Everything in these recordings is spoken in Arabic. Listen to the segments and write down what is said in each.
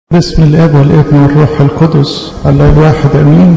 بسم الاب والابن والروح القدس الله الواحد امين.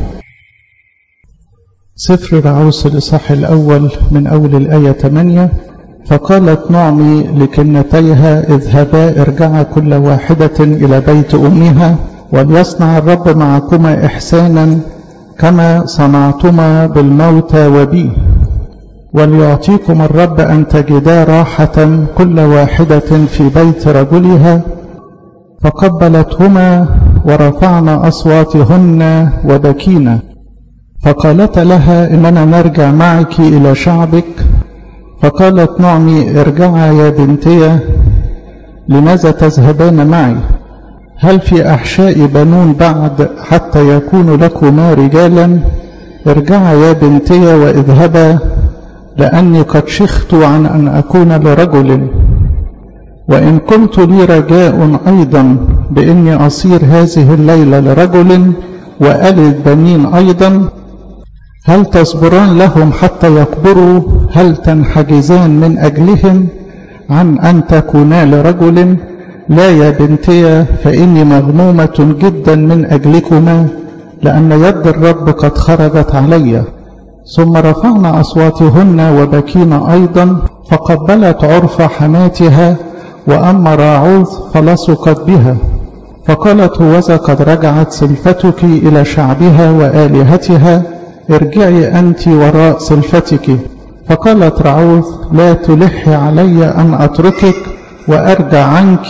سفر رعوس الاصحاح الاول من اول الايه 8. فقالت نعمي لكنتيها اذهبا ارجعا كل واحده الى بيت امها، وليصنع الرب معكما احسانا كما صنعتما بالموتى وبي، وليعطيكم الرب ان تجدا راحه كل واحده في بيت رجلها. فقبلتهما ورفعنا أصواتهن وبكينا. فقالت لها إننا نرجع معك إلى شعبك. فقالت نعمي ارجعا يا بنتي، لماذا تذهبان معي؟ هل في أحشاء بنون بعد حتى يكون لكما رجالا؟ ارجعا يا بنتي واذهبا، لأني قد شخت عن أن أكون لرجل، وإن كنت لي رجاء أيضا بإني أصير هذه الليلة لرجل وألد بنين أيضا. هل تصبران لهم حتى يكبروا؟ هل تنحجزان من أجلهم عن أن تكونا لرجل؟ لا يا بنتي، فإني مغمومة جدا من أجلكما، لأن يد الرب قد خرجت علي. ثم رفعنا أصواتهن وبكينا أيضا. فقبلت عرفة حماتها، وأما راعوث فلصقت بها. فقالت هوذا قد رجعت سلفتك إلى شعبها وآلهتها، ارجعي أنت وراء سلفتك. فقالت راعوث لا تلحي علي أن أتركك وأرجع عنك،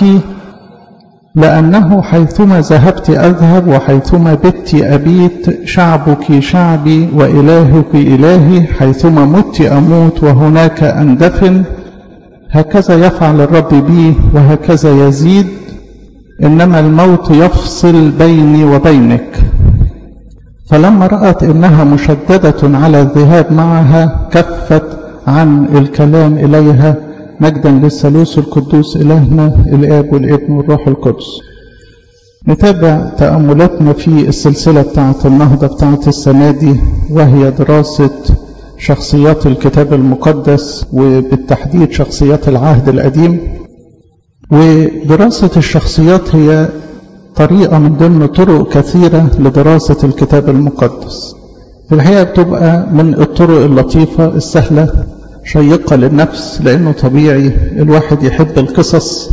لأنه حيثما ذهبت أذهب وحيثما بت أبيت، شعبك شعبي وإلهك إلهي، حيثما مت أموت وهناك أندفن. هكذا يفعل الرب بي وهكذا يزيد، إنما الموت يفصل بيني وبينك. فلما رأت إنها مشددة على الذهاب معها كفت عن الكلام إليها. مجدا للثالوث القدوس إلهنا الآب والابن والروح القدس. نتابع تأملاتنا في السلسلة بتاعة النهضة بتاعة السنة دي، وهي دراسة شخصيات الكتاب المقدس، وبالتحديد شخصيات العهد القديم. ودراسة الشخصيات هي طريقة من ضمن طرق كثيرة لدراسة الكتاب المقدس. في الحقيقة بتبقى من الطرق اللطيفة السهلة شيقة للنفس، لأنه طبيعي الواحد يحب القصص،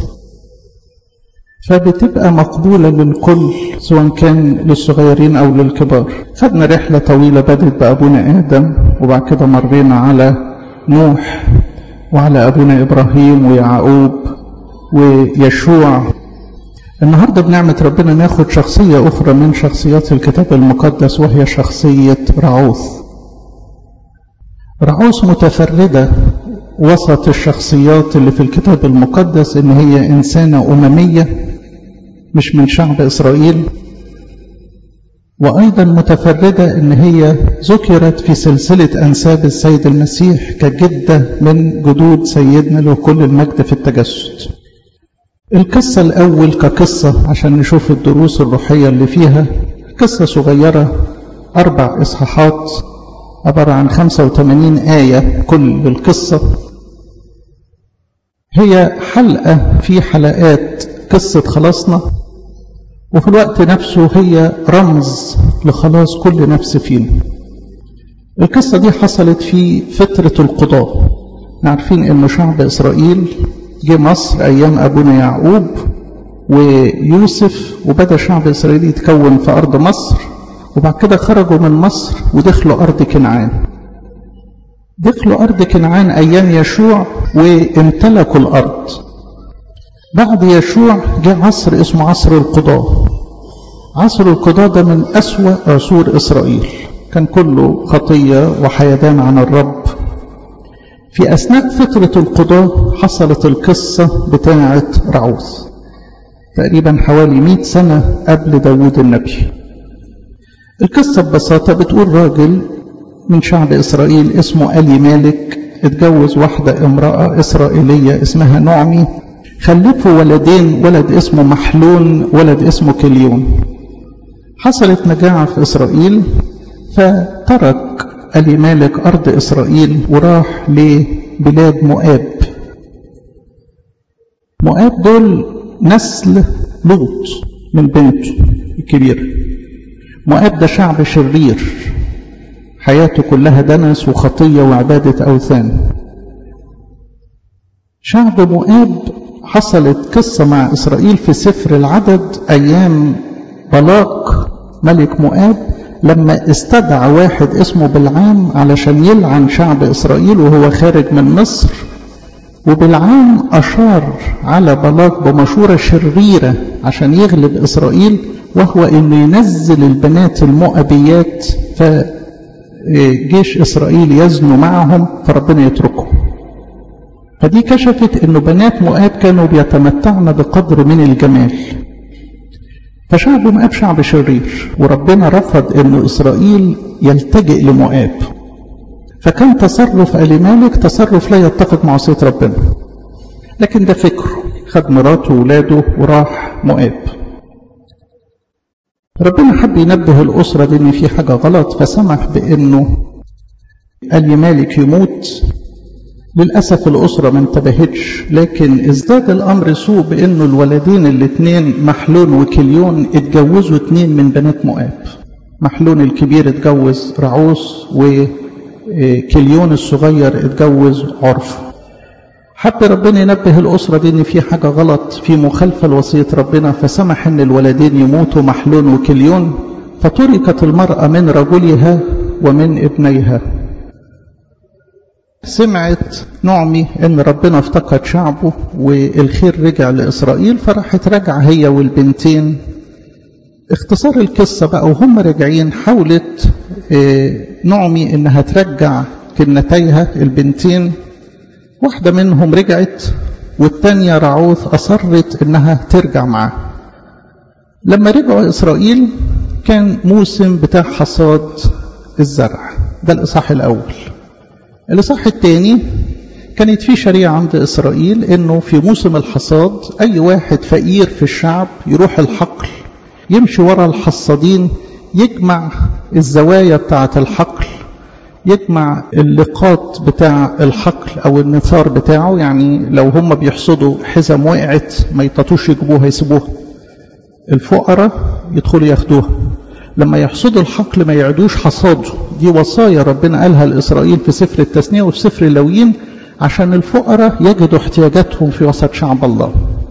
فبتبقى مقبولة للكل سواء كان للصغيرين أو للكبار. خدنا رحلة طويلة بدأت بأبونا آدم، وبعد كده مرينا على نوح وعلى أبونا إبراهيم ويعقوب ويشوع. النهاردة بنعمة ربنا ناخد شخصية أخرى من شخصيات الكتاب المقدس، وهي شخصية راعوث. راعوث متفردة وسط الشخصيات اللي في الكتاب المقدس، إن هي إنسانة أممية مش من شعب إسرائيل، وأيضا متفردة إن هي ذكرت في سلسلة أنساب السيد المسيح كجدة من جدود سيدنا له كل المجد في التجسد. القصة الأول كقصة عشان نشوف الدروس الروحية اللي فيها، قصة صغيرة 4 إصحاحات عبارة عن 85 آية كل القصة. هي حلقة في حلقات قصة خلاصنا، وفي الوقت نفسه هي رمز لخلاص كل نفس فينا. القصة دي حصلت في فترة القضاء. عارفين إنه شعب إسرائيل جه مصر أيام أبونا يعقوب ويوسف، وبدأ شعب إسرائيل يتكون في أرض مصر، وبعد كده خرجوا من مصر ودخلوا أرض كنعان. دخلوا أرض كنعان أيام يشوع وامتلكوا الأرض. بعد يشوع جاء عصر اسمه عصر القضاء. عصر القضاء ده من أسوأ عصور إسرائيل، كان كله خطية وحيدان عن الرب. في أثناء فترة القضاء حصلت القصة بتاعة راعوث، تقريبا حوالي 100 سنة قبل داود النبي. القصة ببساطة بتقول راجل من شعب إسرائيل اسمه أليمالك اتجوز واحدة امرأة إسرائيلية اسمها نعمي، خلفوا ولدين، ولد اسمه محلون ولد اسمه كليون. حصلت مجاعة في إسرائيل، فترك أليمالك أرض إسرائيل وراح لبلاد مؤاب. مؤاب دول نسل لوط، من بنته الكبيرة. مؤاب ده شعب شرير، حياته كلها دنس وخطية وعبادة أوثان. شعب مؤاب حصلت قصة مع إسرائيل في سفر العدد أيام بلاق ملك مؤاب، لما استدعى واحد اسمه بلعام علشان يلعن شعب إسرائيل وهو خارج من مصر. وبلعام أشار على بلاق بمشورة شريرة عشان يغلب إسرائيل، وهو إنه ينزل البنات المؤابيات فجيش إسرائيل يزنوا معهم فربنا يتركهم. فدي كشفت إنه بنات مؤاب كانوا بيتمتعن بقدر من الجمال. فشعب مؤاب شعب شرير، وربنا رفض إنه إسرائيل يلتجئ لمؤاب. فكان تصرف أليمالك تصرف لا يتفق مع وصية ربنا، لكن ده فكره، خد مراته وولاده وراح مؤاب. ربنا حب ينبه الأسرة دي إن في حاجة غلط، فسمح بإنه أليمالك يموت. للأسف الأسرة ما انتبهتش، لكن ازداد الأمر سوء بإنه الولدين الاثنين محلون وكليون اتجوزوا 2 من بنات مؤاب. محلون الكبير اتجوز رعوس، وكليون الصغير اتجوز عرف. حب ربنا ينبه الأسرة دي إن في حاجة غلط، في مخالفة لوصية ربنا، فسمح إن الولدين يموتوا محلون وكليون. فتركت المرأة من رجلها ومن ابنيها. سمعت نعمي ان ربنا افتقد شعبه والخير رجع لإسرائيل، فراحت راجعة هي والبنتين. اختصار القصة بقى، وهم راجعين حاولت نعمي انها ترجع كنتيها البنتين. واحدة منهم رجعت، والتانية رعوث أصرت انها ترجع معاه. لما رجعوا إسرائيل كان موسم بتاع حصاد الزرع، ده الإصحاح الأول. الإصحاح الثاني كانت في شريعة عند إسرائيل إنه في موسم الحصاد أي واحد فقير في الشعب يروح الحقل، يمشي ورا الحصادين، يجمع الزوايا بتاعة الحقل، يجمع اللقاط بتاع الحقل أو النثار بتاعه. يعني لو هم بيحصدوا حزم وقعت ما يطاطوش يجيبوها يسيبوها، الفقراء يدخلوا ياخدوها. لما يحصدوا الحقل ما يعدوش حصاده. دي وصايا ربنا قالها لإسرائيل في سفر التثنية وفي سفر اللاويين عشان الفقراء يجدوا احتياجاتهم في وسط شعب الله.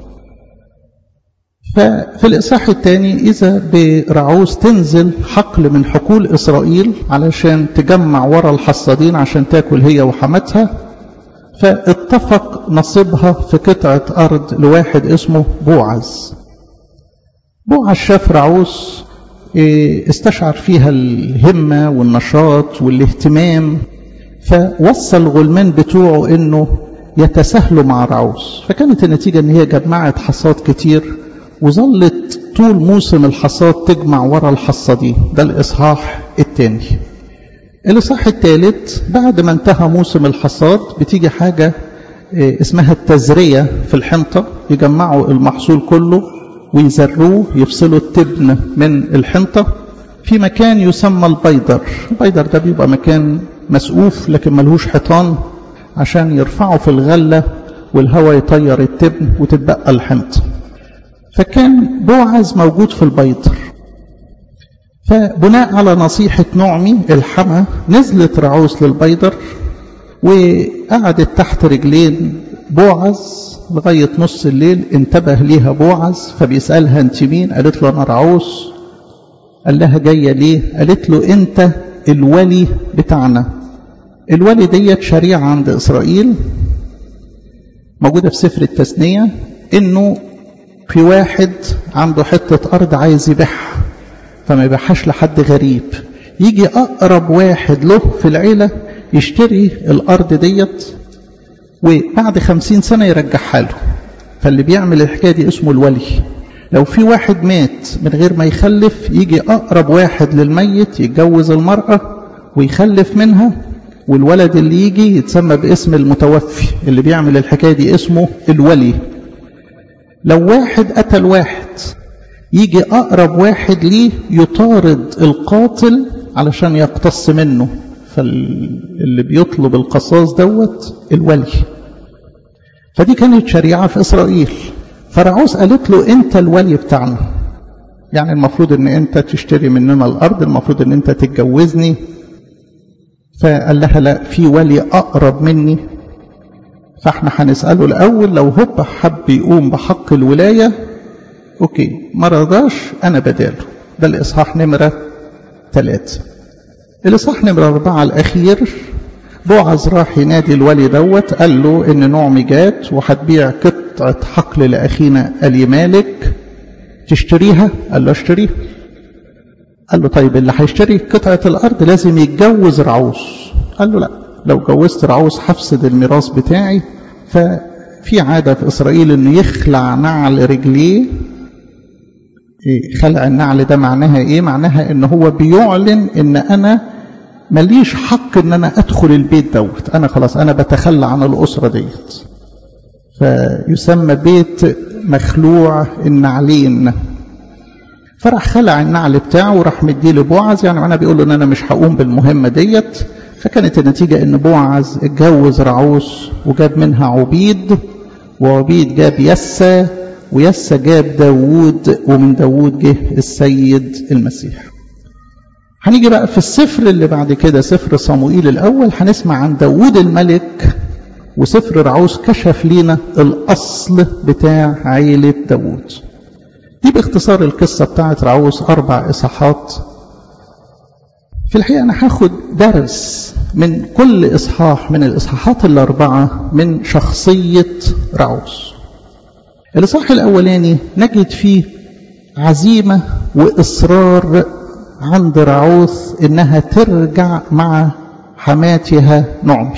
ففي الإصحاح الثاني إذا برعوز تنزل حقل من حقول إسرائيل علشان تجمع ورا الحصادين عشان تاكل هي وحماتها. فاتفق نصيبها في قطعة أرض لواحد اسمه بوعز. بوعز شاف رعوز استشعر فيها الهمة والنشاط والاهتمام، فوصى الغلمان بتوعه انه يتساهلوا مع رعوز. فكانت النتيجة ان هي جمعت حصاد كتير، وظلت طول موسم الحصاد تجمع ورا الحصادين. ده الإصحاح الثاني. الإصحاح الثالث بعد ما انتهى موسم الحصاد بتيجي حاجة اسمها التزرية في الحنطة. يجمعوا المحصول كله ويزروه، يفصلوا التبن من الحنطة في مكان يسمى البيدر. البيدر ده بيبقى مكان مسقوف لكن ملهوش حيطان، عشان يرفعوا في الغلة والهواء يطير التبن وتتبقى الحنطة. فكان بوعز موجود في البيدر. فبناء على نصيحة نعمي الحما نزلت رعوس للبيدر وقعدت تحت رجلين بوعز لغاية نص الليل. انتبه ليها بوعز فبيسألها انت مين؟ قالت له انا رعوس. قال لها جاية ليه؟ قالت له انت الولي بتاعنا. الولي ديت شريعة عند إسرائيل موجودة في سفر التثنية، انه في واحد عنده حتة أرض عايز يبيعها فما يبيعهاش لحد غريب، يجي أقرب واحد له في العيلة يشتري الأرض ديت وبعد 50 سنة يرجعها له. فاللي بيعمل الحكاية دي اسمه الولي. لو في واحد مات من غير ما يخلف يجي أقرب واحد للميت يتجوز المرأة ويخلف منها، والولد اللي يجي يتسمى باسم المتوفي. اللي بيعمل الحكاية دي اسمه الولي. لو واحد قتل واحد يجي أقرب واحد ليه يطارد القاتل علشان يقتص منه، فاللي بيطلب القصاص دوت الولي. فدي كانت شريعة في إسرائيل. فرعوس قالت له أنت الولي بتاعنا. يعني المفروض ان انت تشتري مننا الارض، المفروض ان انت تتجوزني. فقال لها لا، في ولي اقرب مني، فاحنا هنسأله الاول، لو هو حب يقوم بحق الولاية اوكي، ما رضاش انا بداله. ده الاصحاح نمرة 3. الاصحاح نمرة 4 الاخير، بوعز راح ينادي الولي دوت، قال له ان نعمي جات وهتبيع قطعة حقل لاخينا اليمالك، تشتريها؟ قال له اشتريها. قال له طيب اللي هيشتري قطعة الارض لازم يتجوز رعوس. قال له لا، لو جوزت رعوس هفسد الميراث بتاعي. ففي عادة في اسرائيل انه يخلع نعل رجليه. خلع النعل ده معناها ايه؟ معناها ان هو بيعلن ان انا ماليش حق ان انا ادخل البيت دوت، انا خلاص انا بتخلى عن الاسرة ديت. فيسمى بيت مخلوع النعلين. فراح خلع النعل بتاعه وراح مديه لبوعز، يعني انا بيقول له ان انا مش هقوم بالمهمة ديت. فكانت النتيجة ان بوعز اتجوز رعوس وجاب منها عبيد، وعبيد جاب يسى، ويسى جاب داوود، ومن داوود جه السيد المسيح. هنيجي بقى في السفر اللي بعد كده، سفر صموئيل الأول، هنسمع عن داوود الملك. وسفر رعوس كشف لينا الأصل بتاع عيلة داوود. دي باختصار القصة بتاعت رعوس، 4 إصحاحات. في الحقيقة أنا هاخد درس من كل إصحاح من الإصحاحات ال4 من شخصية رعوس. الإصحاح الأولاني نجد فيه عزيمة وإصرار عند رعوس إنها ترجع مع حماتها نعمي.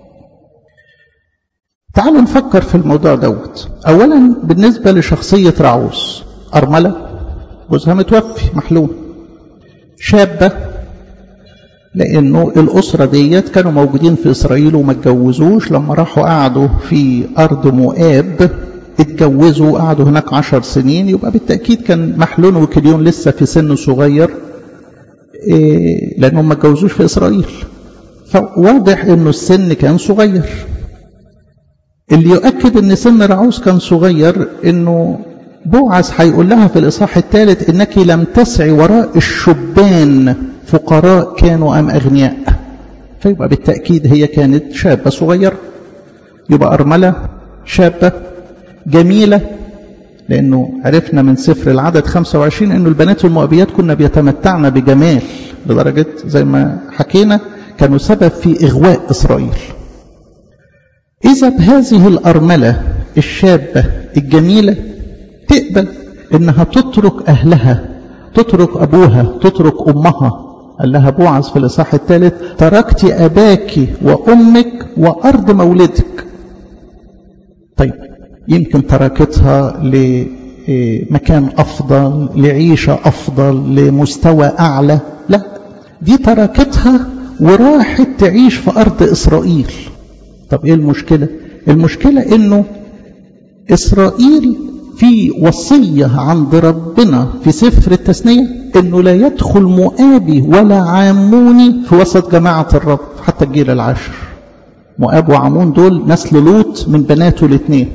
تعالوا نفكر في الموضوع دوت. أولا بالنسبة لشخصية رعوس، أرملة، جوزها متوفي محلول، شابة، لأنه الأسرة ديت كانوا موجودين في إسرائيل وما اتجوزوش. لما راحوا قعدوا في أرض مؤاب اتجوزوا، قعدوا هناك 10 سنين، يبقى بالتأكيد كان محلول وكليون لسه في سن صغير، لأنهم ما اتجوزوش في إسرائيل. فواضح إنه السن كان صغير. اللي يؤكد إن سن رعوس كان صغير إنه بوعز هيقول لها في الإصحاح الثالث إنك لم تسعي وراء الشبان، فقراء كانوا أم أغنياء. فيبقى بالتأكيد هي كانت شابة صغيرة. يبقى أرملة، شابة، جميلة، لأنه عرفنا من سفر العدد 25 أنه البنات المؤبيات كنا بيتمتعن بجمال، لدرجة زي ما حكينا كانوا سبب في إغواء إسرائيل. إذا بهذه الأرملة الشابة الجميلة تقبل إنها تترك أهلها، تترك أبوها، تترك أمها. قال لها بوعز في الإصحاح الثالث: تركت أباك وأمك وأرض مولدك. طيب يمكن تركتها لمكان أفضل، لعيشة أفضل، لمستوى أعلى؟ لا، دي تركتها وراحت تعيش في أرض إسرائيل. طب إيه المشكلة؟ المشكلة إنه إسرائيل في وصية عند ربنا في سفر التثنية إنه لا يدخل مؤابي ولا عاموني في وسط جماعة الرب حتى الجيل العاشر. مؤاب وعمون دول نسل لوط من بناته الاثنين.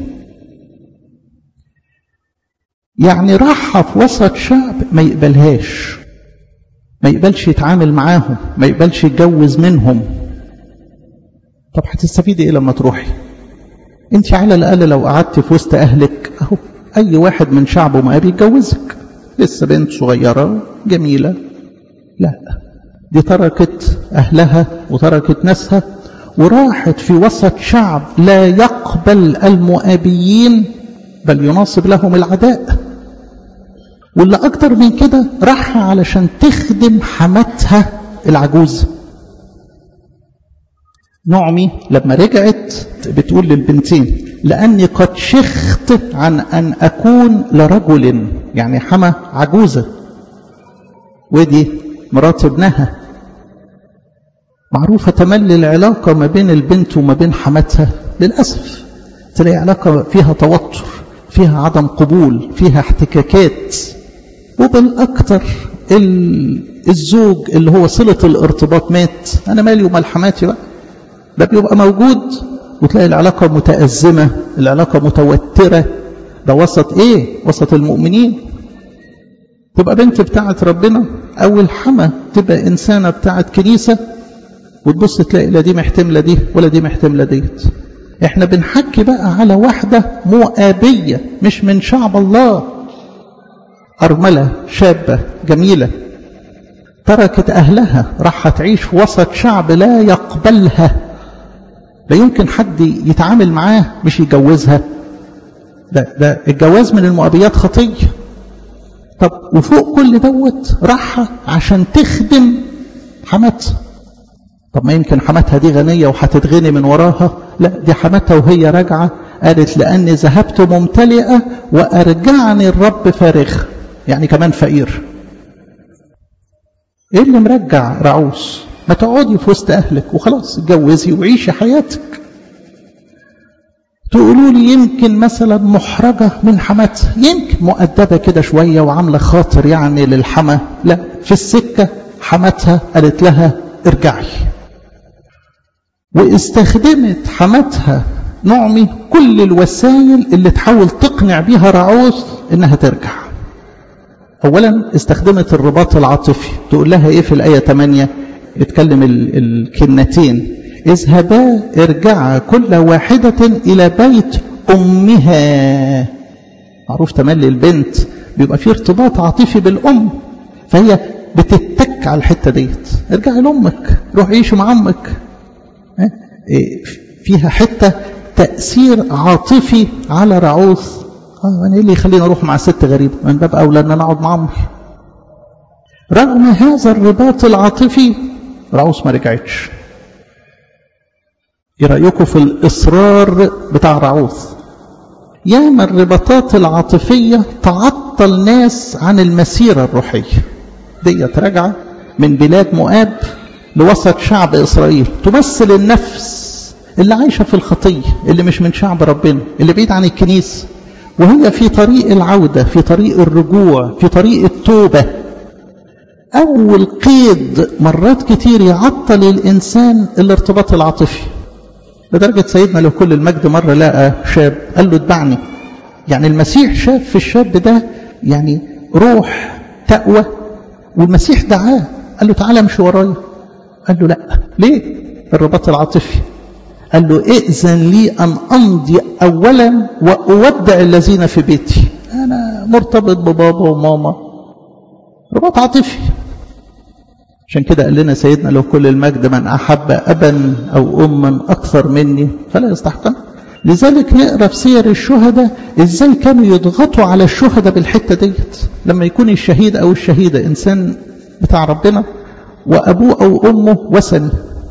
يعني راحة في وسط شعب ما يقبلهاش، ما يقبلش يتعامل معاهم، ما يقبلش يتجوز منهم. طب هتستفيدي ايه لما تروحي؟ انت على الاقل لو قعدت في وسط اهلك اهو اي واحد من شعبه ما بيتجوزك، لسه بنت صغيرة جميلة. لا، دي تركت اهلها وتركت ناسها وراحت في وسط شعب لا يقبل المؤابيين بل يناصب لهم العداء. واللي اكتر من كده راح علشان تخدم حماتها العجوز. نعمي لما رجعت بتقول للبنتين: لأني قد شخت عن أن أكون لرجل، يعني حما عجوزة، ودي مرات ابنها. معروفة تملي العلاقة ما بين البنت وما بين حماتها، للأسف تلاقي علاقة فيها توتر، فيها عدم قبول، فيها احتكاكات. وبالأكثر الزوج اللي هو صلة الارتباط مات، أنا مالي ومال حماتي بقى، ده بيبقى موجود وتلاقي العلاقة متأزمة، العلاقة متوترة. ده وسط ايه؟ وسط المؤمنين. تبقى بنت بتاعت ربنا، أو الحما تبقى إنسانة بتاعت كنيسة، وتبص تلاقي لا دي محتملة دي ولا دي محتملة ديت. احنا بنحكي بقى على واحدة مؤابية مش من شعب الله، أرملة شابة جميلة تركت أهلها، راح تعيش في وسط شعب لا يقبلها، لا يمكن حد يتعامل معاه مش يجوزها. ده الجواز من المؤابيات خطية. طب وفوق كل دوت راح عشان تخدم حماتها. طب ما يمكن حماتها دي غنية وهتتغني من وراها، لا دي حماتها وهي راجعة قالت لأني ذهبت ممتلئة وأرجعني الرب فارغ، يعني كمان فقير. ايه اللي مرجع رعوس؟ ما تقعدي في وسط أهلك وخلاص، اتجوزي وعيشي حياتك. تقولوا لي يمكن مثلا محرجة من حماتها، يمكن مؤدبة كده شوية وعاملة خاطر يعني للحما، لا في السكة حماتها قالت لها ارجعي. واستخدمت حماتها نعمي كل الوسائل اللي تحاول تقنع بيها رعوس انها ترجع. اولا استخدمت الرباط العاطفي، تقول لها ايه في الآية 8؟ اتكلم الكلمتين اذهبا ارجعا كل واحدة الى بيت امها. معروف تملي البنت بيبقى فيه ارتباط عاطفي بالام، فهي بتتك على الحتة ديت، ارجعي لامك، روح عيشي مع امك. فيها حتة تأثير عاطفي على رعوث. انا ايه اللي يخليني اروح مع ست غريبة؟ من باب اولى ان انا اقعد مع امي. رغم هذا الرباط العاطفي رعوث ما رجعتش. ايه رأيكم في الإصرار بتاع رعوث؟ ياما الرباطات العاطفية تعطل ناس عن المسيرة الروحية. ديت راجعة من بلاد مؤاب لوسط شعب إسرائيل، تمثل النفس اللي عايشة في الخطية، اللي مش من شعب ربنا، اللي بعيد عن الكنيسة، وهي في طريق العودة، في طريق الرجوع، في طريق التوبة. أول قيد مرات كتير يعطل الإنسان الارتباط العاطفي، لدرجة سيدنا له كل المجد مرة لقى شاب قال له اتبعني. يعني المسيح شاف في الشاب ده يعني روح تقوى، والمسيح دعاه قال له تعالى امشي ورايا. قال له لا. ليه؟ الرباط العاطفي. قال له ائذن لي أن أمضي أولا وأودع الذين في بيتي. أنا مرتبط ببابا وماما. رباط عاطفي. عشان كده قال لنا سيدنا له كل المجد من أحب أبا أو أما أكثر مني فلا يستحقني. لذلك نقرأ في سير الشهداء إزاي كانوا يضغطوا على الشهداء بالحتة ديت. لما يكون الشهيد أو الشهيدة إنسان بتاع ربنا وأبوه أو أمه وثني،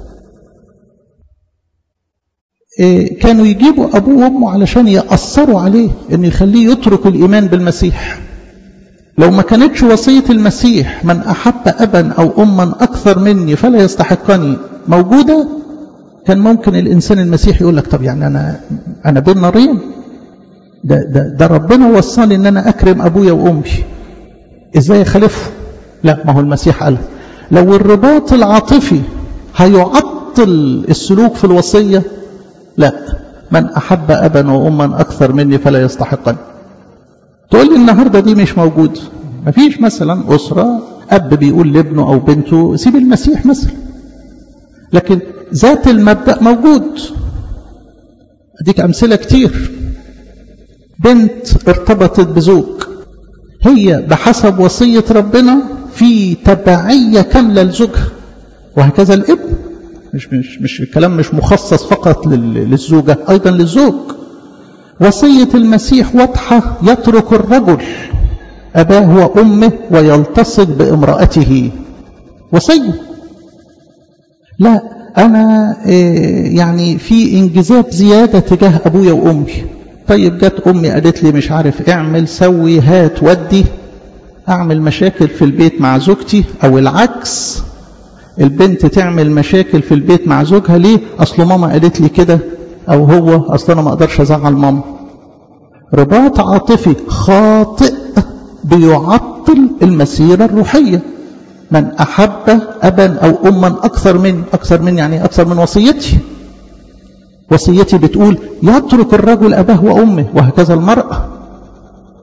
كانوا يجيبوا أبوه وأمه علشان يأثروا عليه إن يخليه يترك الإيمان بالمسيح. لو ما كانتش وصية المسيح من أحب أبا أو أما أكثر مني فلا يستحقني موجودة، كان ممكن الإنسان المسيح يقول لك طب يعني أنا بين نارين، ده ربنا وصاني إن أنا أكرم أبويا وأمي، إزاي أخالفه؟ لا، ما هو المسيح قال لو الرباط العاطفي هيعطل السلوك في الوصية، لا، من أحب أبا وأما أكثر مني فلا يستحقني. تقول لي النهاردة دي مش موجود. مفيش مثلا أسرة أب بيقول لابنه أو بنته سيب المسيح مثلا، لكن ذات المبدأ موجود. أديك أمثلة كتير. بنت ارتبطت بزوج، هي بحسب وصية ربنا في تبعية كاملة لزوجها، وهكذا الابن. مش الكلام مش مخصص فقط للزوجة، أيضا للزوج. وصية المسيح واضحة، يترك الرجل أباه وأمه ويلتصق بامرأته. وصية. لا أنا يعني في انجذاب زيادة تجاه أبويا وأمي. طيب جت أمي قالت لي مش عارف اعمل سوي هات ودي، أعمل مشاكل في البيت مع زوجتي، أو العكس، البنت تعمل مشاكل في البيت مع زوجها. ليه؟ أصل ماما قالت لي كده، أو هو أصل أنا ما أقدرش أزعل ماما. رباط عاطفي خاطئ بيعطل المسيرة الروحية. من أحب أبا أو أما أكثر من يعني أكثر من وصيتي. وصيتي بتقول يترك الرجل أباه وأمه، وهكذا المرأة.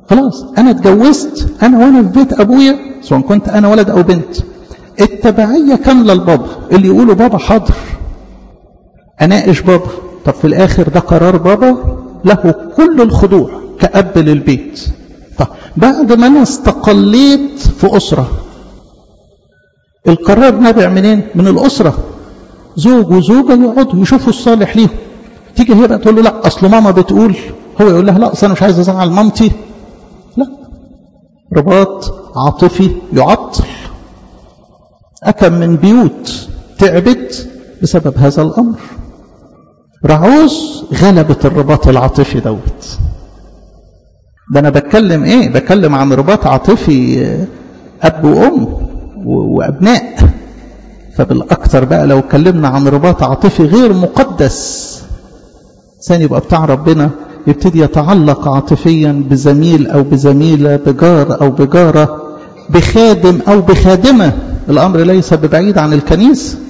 خلاص انا اتجوزت انا وانا في بيت ابويا سواء كنت انا ولد او بنت، التبعية كاملة لبابا، اللي يقولوا بابا حاضر اناقش بابا. طب في الاخر ده قرار بابا له كل الخضوع كأب للبيت. طب بعد ما انا استقليت في اسرة، القرار نابع منين؟ من الاسرة. زوج وزوجة يقعدوا يشوفوا الصالح ليهم. تيجي هي بقى تقول له لا اصل ماما بتقول، هو يقول لها لا اصل انا مش عايز ازعل مامتي. لا، رباط عاطفي يعطل. أكم من بيوت تعبت بسبب هذا الأمر. رعوز غلبت الرباط العاطفي دوت. ده أنا بتكلم إيه؟ بتكلم عن رباط عاطفي أب وأم وأبناء. فبالأكثر بقى لو اتكلمنا عن رباط عاطفي غير مقدس، ثاني يبقى بتاع ربنا يبتدي يتعلق عاطفيا بزميل أو بزميلة، بجار أو بجارة، بخادم أو بخادمة. الأمر ليس ببعيد عن الكنيسة.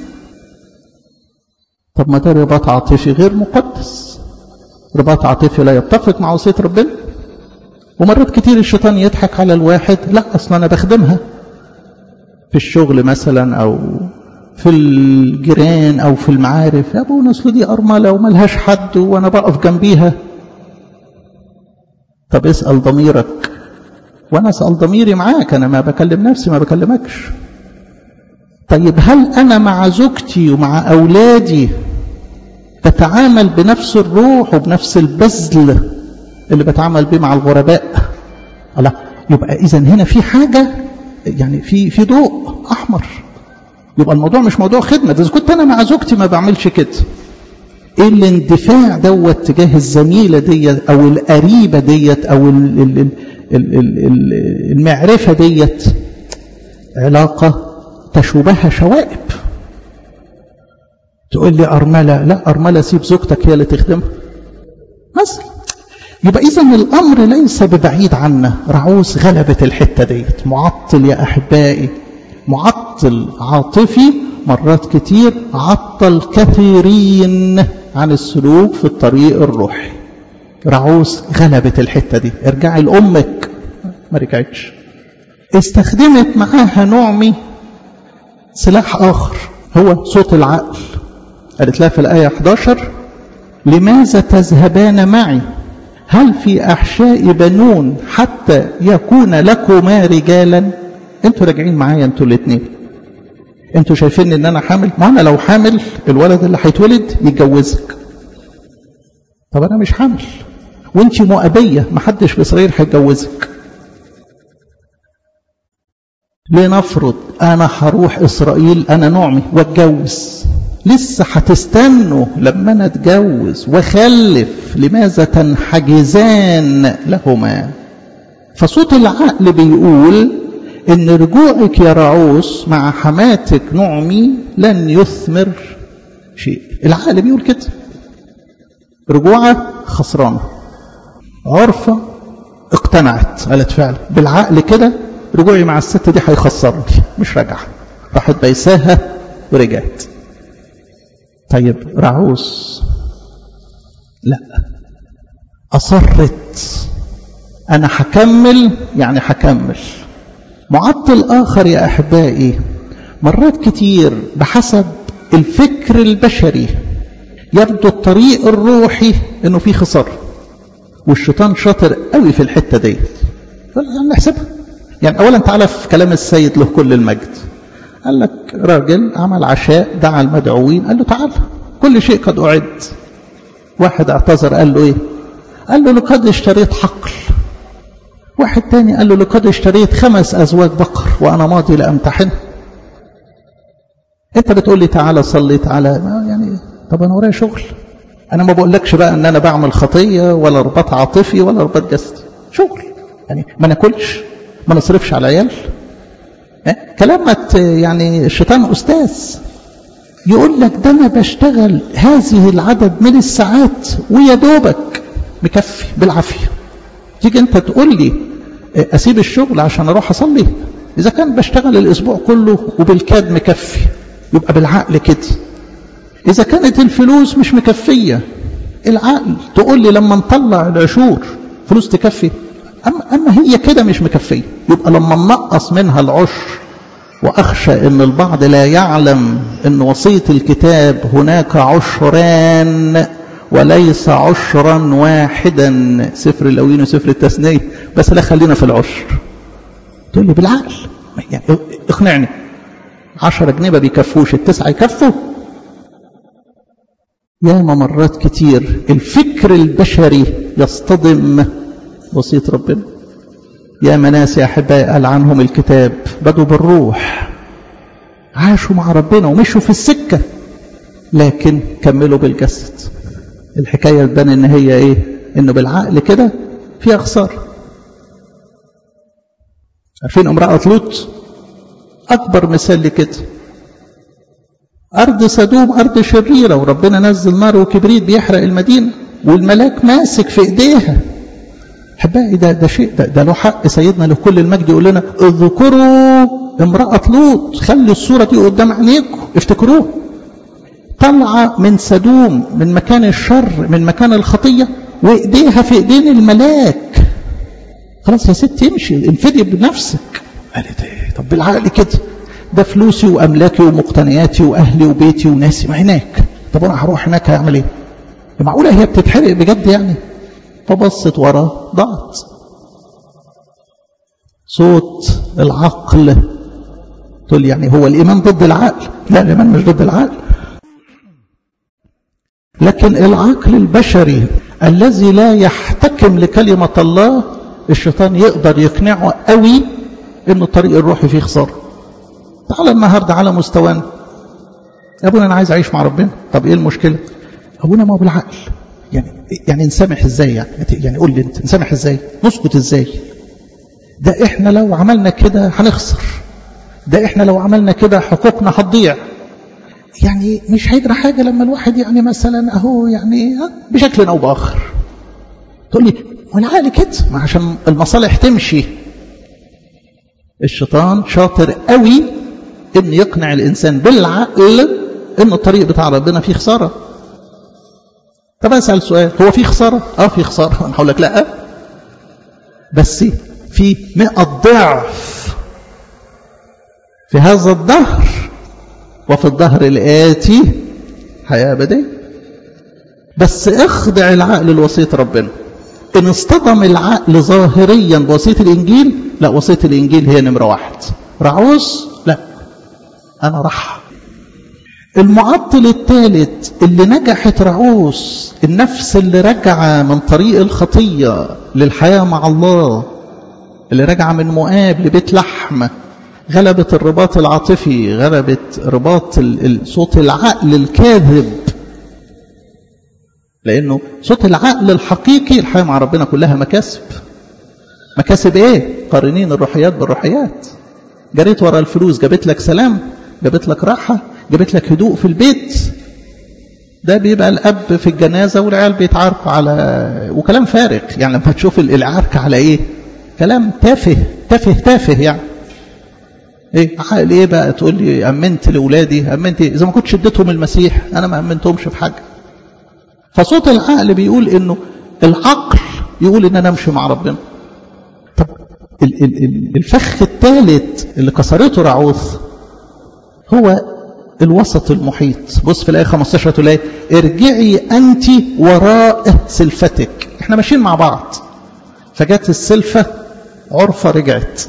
طب ما ده رباط عاطفي غير مقدس، رباط عاطفي لا يتفق مع وصية ربنا. ومرات كتير الشيطان يضحك على الواحد، لا أصلا أنا بخدمها في الشغل مثلا أو في الجيران أو في المعارف، يا أبونا أصل دي أرملة وملهاش حد وأنا بقف جنبيها. طب اسأل ضميرك، وأنا أسأل ضميري معاك، أنا ما بكلم نفسي ما بكلمكش. طيب هل أنا مع زوجتي ومع أولادي بتعامل بنفس الروح وبنفس البذل اللي بتعامل به مع الغرباء؟ لا، يبقى إذن هنا في حاجة، يعني في ضوء أحمر. يبقى الموضوع مش موضوع خدمة. إذا كنت أنا مع زوجتي ما بعملش كده، إيه الاندفاع دوت تجاه الزميلة ديت أو القريبة ديت أو المعرفة ديت؟ علاقة تشوبها شوائب. تقول لي أرملة، لا أرملة سيب زوجتك هي اللي تخدمها مثلا. يبقى إذن الأمر ليس ببعيد عنا. رعوز غلبت الحتة ديت. معطل يا أحبائي، معطل عاطفي مرات كتير عطل كثيرين عن السلوك في الطريق الروحي. رعوز غلبت الحتة دي. ارجعي لأمك، ما رجعتش. استخدمت معاها نعمي سلاح آخر هو صوت العقل. قالت لها في الآية 11: لماذا تذهبان معي؟ هل في أحشاء بنون حتى يكون لكما رجالا؟ انتوا راجعين معايا انتوا الاثنين، انتوا شايفين ان انا حامل؟ ما انا لو حامل الولد اللي هيتولد يتجوزك. طب انا مش حامل وانتي مؤبية، محدش في اسرائيل هيتجوزك. لنفرض انا هروح اسرائيل انا نعمي واتجوز، لسه هتستنوا لما انا اتجوز واخلف؟ لماذا تنحجزان لهما؟ فصوت العقل بيقول ان رجوعك يا رعوس مع حماتك نعمي لن يثمر شيء. العقل بيقول كده. رجوعها خسرانه. عرفه اقتنعت، قالت فعلا بالعقل كده رجوعي مع الست دي هيخسرني، مش راجعه. راحت بيساها ورجعت. طيب رعوس لا، أصرت أنا هكمل، يعني هكمل. معطل آخر يا أحبائي مرات كتير بحسب الفكر البشري يبدو الطريق الروحي إنه فيه خسارة، والشيطان شاطر قوي في الحتة دي. نحسبها. يعني أولا تعالى في كلام السيد له كل المجد، قال لك راجل عمل عشاء، دعا المدعوين، قال له تعال كل شيء قد أعد. واحد اعتذر قال له ايه؟ قال له لقد اشتريت حقل. واحد تاني قال له لقد اشتريت 5 أزواج بقر وأنا ماضي لأمتحن. انت بتقول لي تعالى صلي تعالى، يعني طب انا ورايا شغل. انا ما بقولكش بقى ان انا بعمل خطية ولا رباط عاطفي ولا رباط جسدي، شغل. يعني ما ناكلش، ما نصرفش على العيال. كلامك يعني الشيطان أستاذ يقول لك ده أنا بشتغل هذه العدد من الساعات ويا دوبك مكفي بالعافية. تيجي أنت تقول لي أسيب الشغل عشان أروح أصلي؟ إذا كان بشتغل الأسبوع كله وبالكاد مكفي يبقى بالعقل كده. إذا كانت الفلوس مش مكفية، العقل تقول لي لما نطلع العشور فلوس تكفي؟ أما هي كده مش مكفية. يبقى لما ننقص منها العشر، وأخشى أن البعض لا يعلم أن وصية الكتاب هناك عشران وليس عشرا واحدا، سفر اللاويين وسفر التثنية، بس لا خلينا في العشر. تقول لي بالعقل يعني اقنعني، 10 جنيه ما بيكفوش، ال9 يكفوا؟ ياما مرات كتير الفكر البشري يصطدم وصية ربنا. يا ناس يا أحبائي قال عنهم الكتاب بدوا بالروح، عاشوا مع ربنا ومشوا في السكة، لكن كملوا بالجسد. الحكاية تبان ان هي ايه؟ انه بالعقل كده فيها خسارة. عارفين امرأة لوط؟ اكبر مثال لكده. ارض سدوم ارض شريرة، وربنا نزل نار وكبريت بيحرق المدينة، والملاك ماسك في ايديها. احبائي ده شيء، ده له حق سيدنا لكل المجد يقول لنا اذكروا امرأة لوط، خلي الصورة دي قدام عينيكم، افتكروه. طلع من سدوم، من مكان الشر، من مكان الخطية، وايديها في ايدين الملاك. خلاص يا ست امشي، انفدي بنفسك. قالت ايه؟ طب بالعقل كده، ده فلوسي واملاكي ومقتنياتي واهلي وبيتي وناسي، ما هناك. طب انا هروح هناك هعمل ايه؟ معقولة هي بتتحرق بجد يعني؟ فبصت ورا ضاعت. صوت العقل. تقول يعني هو الإيمان ضد العقل؟ لا، الإيمان مش ضد العقل، لكن العقل البشري الذي لا يحتكم لكلمة الله، الشيطان يقدر يقنعه قوي إنه الطريق الروحي فيه خسارة. تعال النهاردة على مستوانا، أبونا أنا عايز أعيش مع ربنا. طب إيه المشكلة؟ أبونا ما هو بالعقل، يعني نسامح ازاي؟ يعني قول لي انت نسامح ازاي؟ نسكت ازاي؟ ده احنا لو عملنا كده هنخسر، ده احنا لو عملنا كده حقوقنا هتضيع. يعني مش هيجرى حاجه لما الواحد يعني مثلا اهو يعني بشكل او باخر. تقول لي والعقل كده، ما عشان المصالح تمشي. الشيطان شاطر قوي ان يقنع الانسان بالعقل ان الطريق بتاع ربنا فيه خساره. طب أسأل سؤال، هو في خسارة؟ في خسارة. أنا هقول لك لا، بس في 100 ضعف في هذا الدهر، وفي الدهر الآتي حياة أبدية. بس اخضع العقل لوصية ربنا. إن اصطدم العقل ظاهريا بوصية الإنجيل، لا، وصية الإنجيل هي نمرة 1. رعوز؟ لا، أنا رح. المعطل الثالث اللي نجحت رعوز، النفس اللي رجع من طريق الخطية للحياة مع الله، اللي رجع من مؤاب لبيت لحم، غلبت الرباط العاطفي، غلبت رباط صوت العقل الكاذب. لأنه صوت العقل الحقيقي، الحياة مع ربنا كلها مكاسب. مكاسب ايه؟ قارنين الروحيات بالروحيات. جريت ورا الفلوس، جابت لك سلام، جابت لك راحة، جابت لك هدوء في البيت. ده بيبقى الأب في الجنازة والعيال بيتعاركوا على وكلام فارغ. يعني لما تشوف العركة على ايه؟ كلام تافه تافه تافه. يعني ايه عقل ايه بقى؟ تقول لي أمنت لأولادي، أمنت إذا ما كنتش اديتهم المسيح أنا ما أمنتهمش في حاجة. فصوت العقل بيقول إنه العقل يقول إن أنا أمشي مع ربنا. طب الفخ الثالث اللي كسرته رعوث هو الوسط المحيط. بص في الآية 15 تقول ايه؟ ارجعي أنت وراء سلفتك. احنا ماشيين مع بعض، فجت السلفة عرفة رجعت.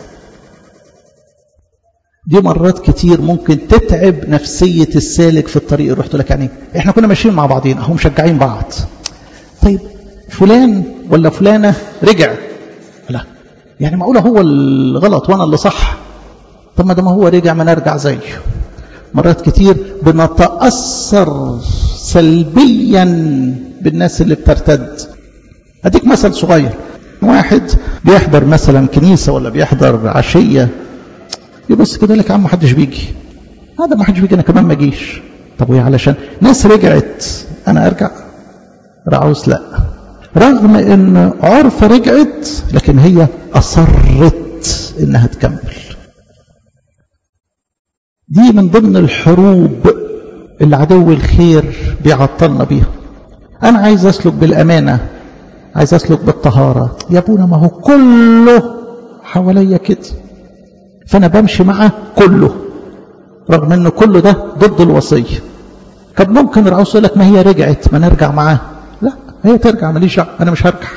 دي مرات كتير ممكن تتعب نفسية السالك في الطريق. رحت لك يعني احنا كنا ماشيين مع بعضين اهو، مشجعين بعض. طيب فلان ولا فلانة رجع، لا يعني معقولة هو الغلط وانا اللي صح؟ طب ما هو رجع ما نرجع زيه. مرات كتير بنتأثر سلبيا بالناس اللي بترتد. اديك مثل صغير، واحد بيحضر مثلا كنيسة ولا بيحضر عشية، يبص كده لك عم محدش بيجي، هذا محدش بيجي انا كمان ما اجيش. طب وهي علشان ناس رجعت انا ارجع؟ رعوز لا، رغم ان عرفة رجعت لكن هي اصرت انها تكمل. دي من ضمن الحروب اللي عدو الخير بيعطلنا بيها. انا عايز اسلك بالامانة، عايز اسلك بالطهارة. يا ابونا ما هو كله حواليا كده، فانا بمشي معه كله، رغم ان كله ده ضد الوصية. طب ممكن الرئيس يقول لك ما هي رجعت، ما نرجع معاه. لا، هي ترجع، ماليش دعوه، انا مش هرجع.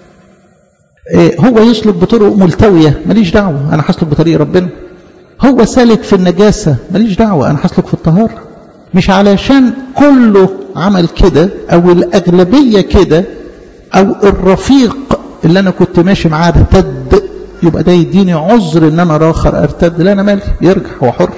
هو يسلك بطرق ملتوية، ماليش دعوه، انا هسلك بطريق ربنا. هو سالك في النجاسة، ماليش دعوه، انا هسلك في الطهارة. مش علشان كله عمل كده او الاغلبية كده او الرفيق اللي انا كنت ماشي معاه ارتد يبقى ده يديني عذر ان انا راخر ارتد. لا، انا مالي، يرجع، هو حر.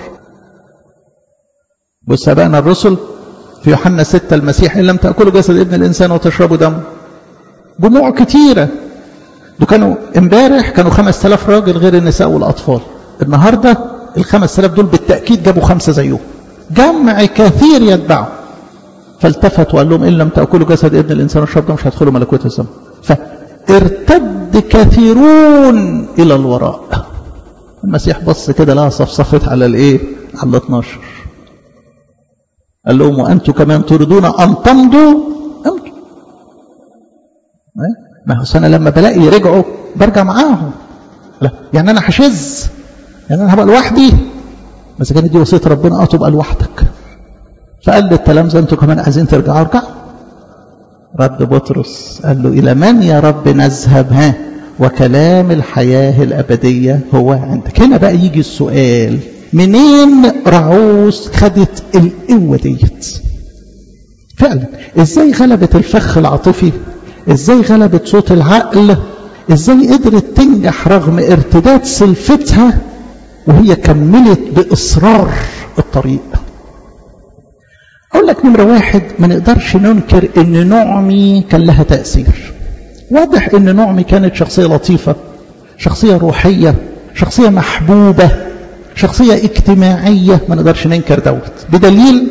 بص بقى الرسل في يوحنا 6 المسيح إن لم تأكلوا جسد ابن الإنسان وتشربوا دم. جموع كتيرة، دول كانوا امبارح كانوا 5000 راجل غير النساء والأطفال. النهاردة 5000 دول بالتأكيد جابوا 5 زيهم، جمع كثير يتبعوا. فالتفت وقال لهم إن لم تأكلوا جسد ابن الإنسان وتشربوا دم مش هتدخلوا ملكوت السماء. فارتد كثيرون إلى الوراء. المسيح بص كده لها صفصفت على الايه؟ على 12. قال لهم وأنتم كمان تريدون أن تمضوا؟ امضوا. ما هو أنا لما بلاقي رجعوا برجع معاهم. لا يعني أنا هشذ، يعني أنا هبقى لوحدي. بس كانت دي وصية ربنا، تبقى لوحدك. فقال للتلامذة أنتم كمان عايزين ترجعوا؟ ارجعوا. رد بطرس قال له إلى من يا رب نذهب؟ وكلام الحياة الأبدية هو عندك. هنا بقى يجي السؤال، منين رعوس خدت القوة ديت؟ فعلا ازاي غلبت الفخ العاطفي؟ ازاي غلبت صوت العقل؟ ازاي قدرت تنجح رغم ارتداد سلفتها وهي كملت بإصرار الطريق؟ اقول لك نمرة 1، ما نقدرش ننكر ان نعمي كان لها تأثير. واضح ان نعمي كانت شخصية لطيفة، شخصية روحية، شخصية محبوبة، شخصية اجتماعية، ما نقدرش ننكر دوت. بدليل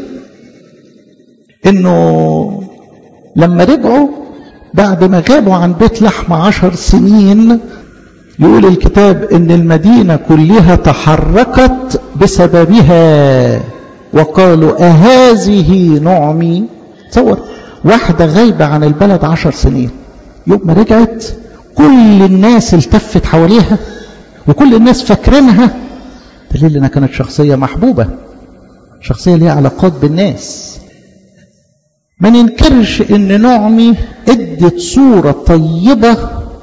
انه لما رجعوا بعد ما غابوا عن بيت لحم 10 سنين، يقول الكتاب ان المدينة كلها تحركت بسببها وقالوا أهذه نعمي. تصور واحدة غايبة عن البلد 10 سنين، يوم ما رجعت كل الناس التفت حواليها وكل الناس فاكرينها. دليل انها كانت شخصية محبوبة، شخصية ليها علاقات بالناس. ما ننكرش ان نعمي ادت صورة طيبة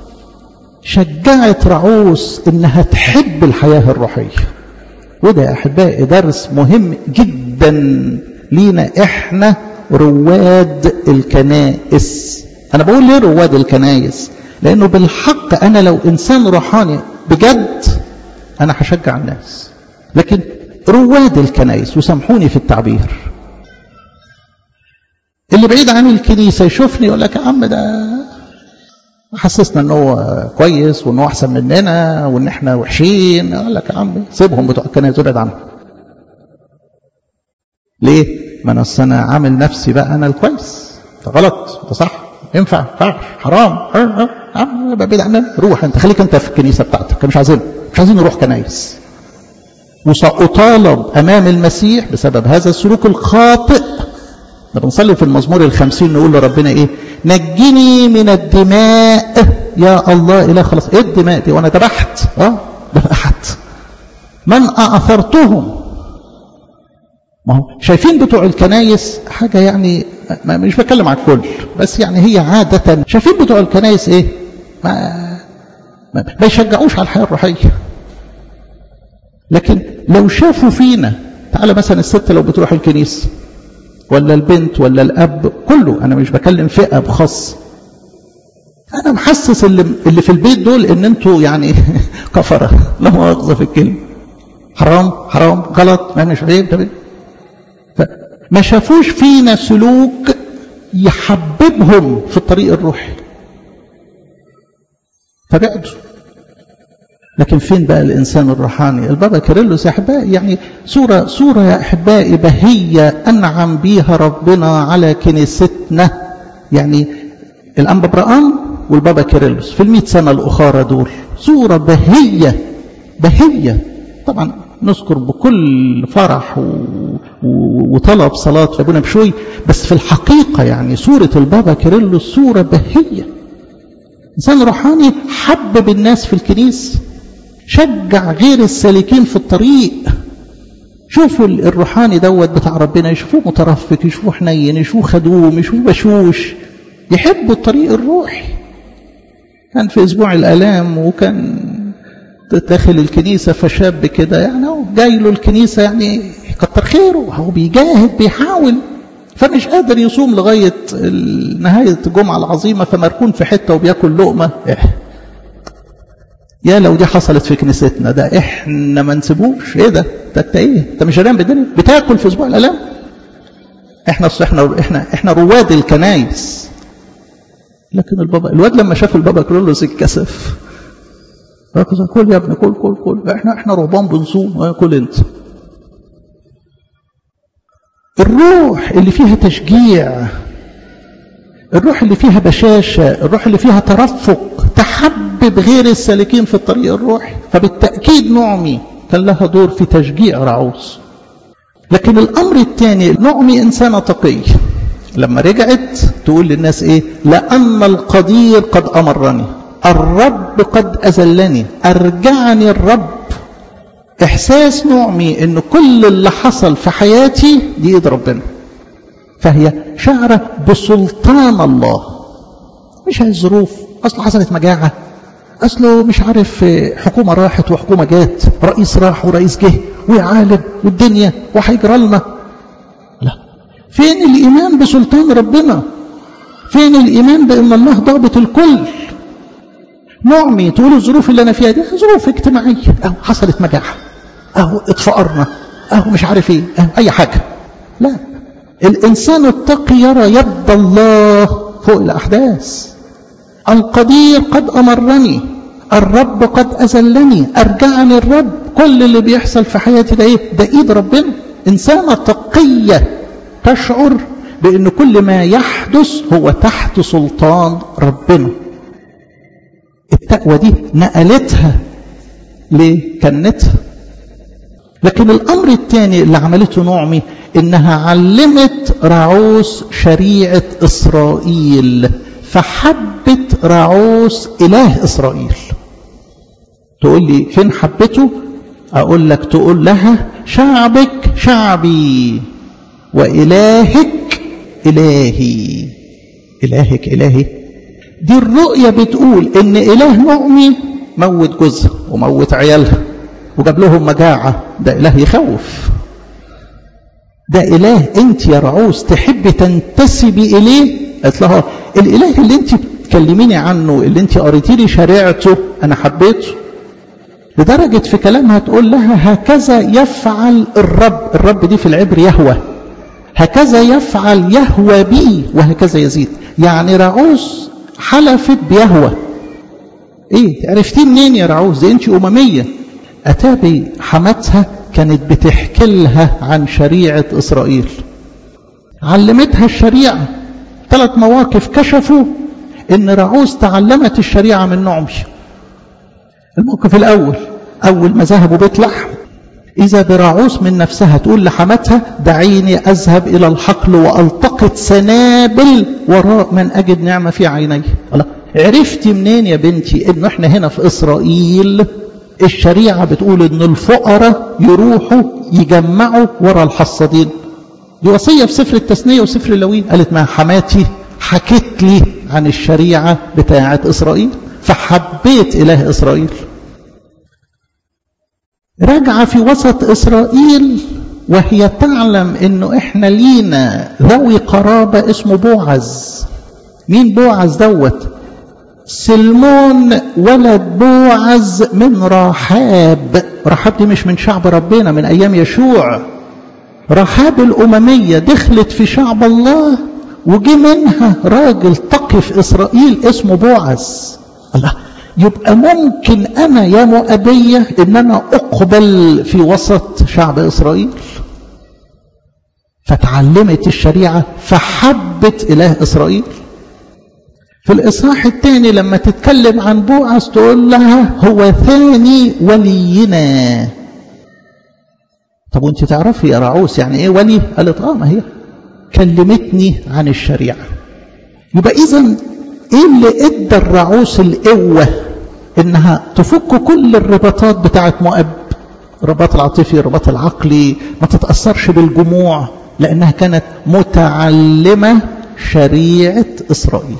شجعت رعوس انها تحب الحياة الروحية. وده يا احبائي درس مهم جدا لينا احنا رواد الكنائس. انا بقول ليه رواد الكنائس؟ لانه بالحق انا لو انسان روحاني بجد انا هشجع الناس. لكن رواد الكنائس، وسامحوني في التعبير، اللي بعيد عن الكنيسة يشوفني يقول لك يا عم ده حسسنا ان هو كويس وان هو احسن مننا وان احنا وحشين. اقول لك يا عم سيبهم بتوع الكنائس، ابعد عنهم. ليه؟ ما انا عامل نفسي بقى انا الكويس. ده غلط، ده صح، ينفع، حرام، عم بعيد عننا. روح انت، خليك انت في الكنيسة بتاعتك، مش عايزين نروح كنائس. وسأطالب امام المسيح بسبب هذا السلوك الخاطئ. بنصلي في المزمور 50 نقول لربنا ايه؟ نجني من الدماء يا الله. اله خلاص، ايه الدماء دي؟ وانا ذبحت؟ ذبحت من اعثرتهم. ما هو شايفين بتوع الكنايس حاجة يعني، مش بتكلم على الكل، بس يعني هي عادة شايفين بتوع الكنايس ايه؟ ما يشجعوش على الحياة الروحية. لكن لو شافوا فينا، تعالى مثلا الست لو بتروح الكنيسة، ولا البنت ولا الأب، كله، أنا مش بكلم فئة بخاص، أنا محسس اللي في البيت دول إن أنتوا يعني كفرة، لا مؤاخذة في الكلمة، حرام غلط، ما مش عيب. ما شافوش فينا سلوك يحببهم في الطريق الروحي فبعدوا. لكن فين بقى الإنسان الروحاني؟ البابا كيرلس يا أحبائي يعني صورة يا أحبائي بهية أنعم بيها ربنا على كنيستنا. يعني الأنبا برقان والبابا كيرلس في 100 سنة الأخرى دول صورة بهية. طبعا نذكر بكل فرح وطلب صلاة في أبونا بشوي، بس في الحقيقة يعني صورة البابا كيرلس صورة بهية. إنسان روحاني حبب الناس في الكنيسة، شجع غير السالكين في الطريق. شوفوا الروحاني دوت بتاع ربنا، يشوفوه مترفق، يشوفوه حنين، يشوفوه خدوم، يشوفوه بشوش، يحبوا الطريق الروحي. كان في أسبوع الآلام وكان داخل الكنيسة، فشاب كده يعني هو جاي له الكنيسة يعني كتر خيره، هو بيجاهد بيحاول، فمش قادر يصوم لغاية نهاية الجمعة العظيمة، فمركون في حتة وبياكل لقمة. يا لو دي حصلت في كنيستنا، ده احنا ما نسيبوش. ايه ده؟ انت ايه؟ انت مش قلقان بالدنيا؟ بتاكل في اسبوع الالام؟ احنا رواد الكنايس. لكن البابا، الواد لما شاف البابا كرولوس اتكسف. كل يا ابني، كل احنا رهبان بنصوم، كل انت. الروح اللي فيها تشجيع، الروح اللي فيها بشاشة، الروح اللي فيها ترفق، تحبب غير السالكين في الطريق الروحي. فبالتأكيد نعمي كان لها دور في تشجيع رعوز. لكن الأمر الثاني، نعمي إنسانة تقي، لما رجعت تقول للناس إيه؟ لأن القدير قد أمرني، الرب قد أذلني، أرجعني الرب. إحساس نعمي إن كل اللي حصل في حياتي دي إيد ربنا، فهي شعرة بسلطان الله، مش هاي الظروف. أصله حصلت مجاعة، أصله مش عارف حكومة راحت وحكومة جات، رئيس راح ورئيس جه، وعالم والدنيا وهيجرى لنا. لا، فين الإيمان بسلطان ربنا؟ فين الإيمان بأن الله ضابط الكل؟ نعمي تقول الظروف اللي أنا فيها دي ظروف اجتماعية، أو حصلت مجاعة، أو اتفقرنا، أو مش عارف إيه، أو أي حاجة. لا، الإنسان التقي يرى يد الله فوق الأحداث. القدير قد أمرني، الرب قد أذلني، أرجعني الرب. كل اللي بيحصل في حياتي ده إيه؟ ده إيد ربنا. إنسانة تقية تشعر بأن كل ما يحدث هو تحت سلطان ربنا. التقوى دي نقلتها لكنتها. لكن الأمر الثاني اللي عملته نعمي إنها علمت رعوس شريعة إسرائيل، فحبت رعوس إله إسرائيل. تقول لي فين حبته؟ أقول لك تقول لها شعبك شعبي وإلهك إلهي. إلهك إلهي دي الرؤية بتقول إن إله نعمي موت جوزها وموت عيالها وجاب لهم مجاعة، ده إله يخوف. ده إله أنت يا رعوس تحب تنتسبي إليه. قالت لها الإله اللي أنت بتكلميني عنه، اللي أنت قريتي لي شريعته، أنا حبيته. لدرجة في كلامها تقول لها هكذا يفعل الرب. الرب دي في العبر يهوى. هكذا يفعل يهوى بي وهكذا يزيد. يعني رعوس حلفت بيهوى. ايه عرفتي منين يا رعوس؟ دي انت أممية. أتابي حماتها كانت بتحكي لها عن شريعة إسرائيل، علمتها الشريعة. 3 مواقف كشفوا ان رعوس تعلمت الشريعة من نعمي. الموقف الأول، أول ما ذهبوا بيت لحم، إذا برعوس من نفسها تقول لحماتها دعيني أذهب إلى الحقل وألتقط سنابل وراء من أجد نعمة في عيني. الله، عرفتي منين يا بنتي إنه إحنا هنا في إسرائيل الشريعة بتقول إن الفقراء يروحوا يجمعوا وراء الحصادين؟ دي وصية في سفر التثنية وسفر اللاويين. قالت ما حماتي حكت لي عن الشريعة بتاعة إسرائيل، فحبيت إله إسرائيل. راجعة في وسط إسرائيل وهي تعلم إنه إحنا لينا ذوي قرابة اسمه بوعز. مين بوعز دوت؟ سلمون ولد بوعز من رحاب. رحاب دي مش من شعب ربنا، من أيام يشوع. رحاب الأممية دخلت في شعب الله وجي منها راجل تقي في إسرائيل اسمه بوعز. الله، يبقى ممكن أنا يا مؤبية إن أنا أقبل في وسط شعب إسرائيل. فتعلمت الشريعة فحبت إله إسرائيل. في الإصحاح الثاني لما تتكلم عن بوعز تقول لها هو ثاني ولينا. طب وانت تعرفي يا رعوس يعني ايه ولي؟ قالت ما هي كلمتني عن الشريعة. يبقى إذن ايه اللي ادى الرعوس القوة انها تفك كل الرباطات بتاعت مؤب، الرباط العاطفي، الرباط العقلي، ما تتأثرش بالجموع، لانها كانت متعلمة شريعة اسرائيل.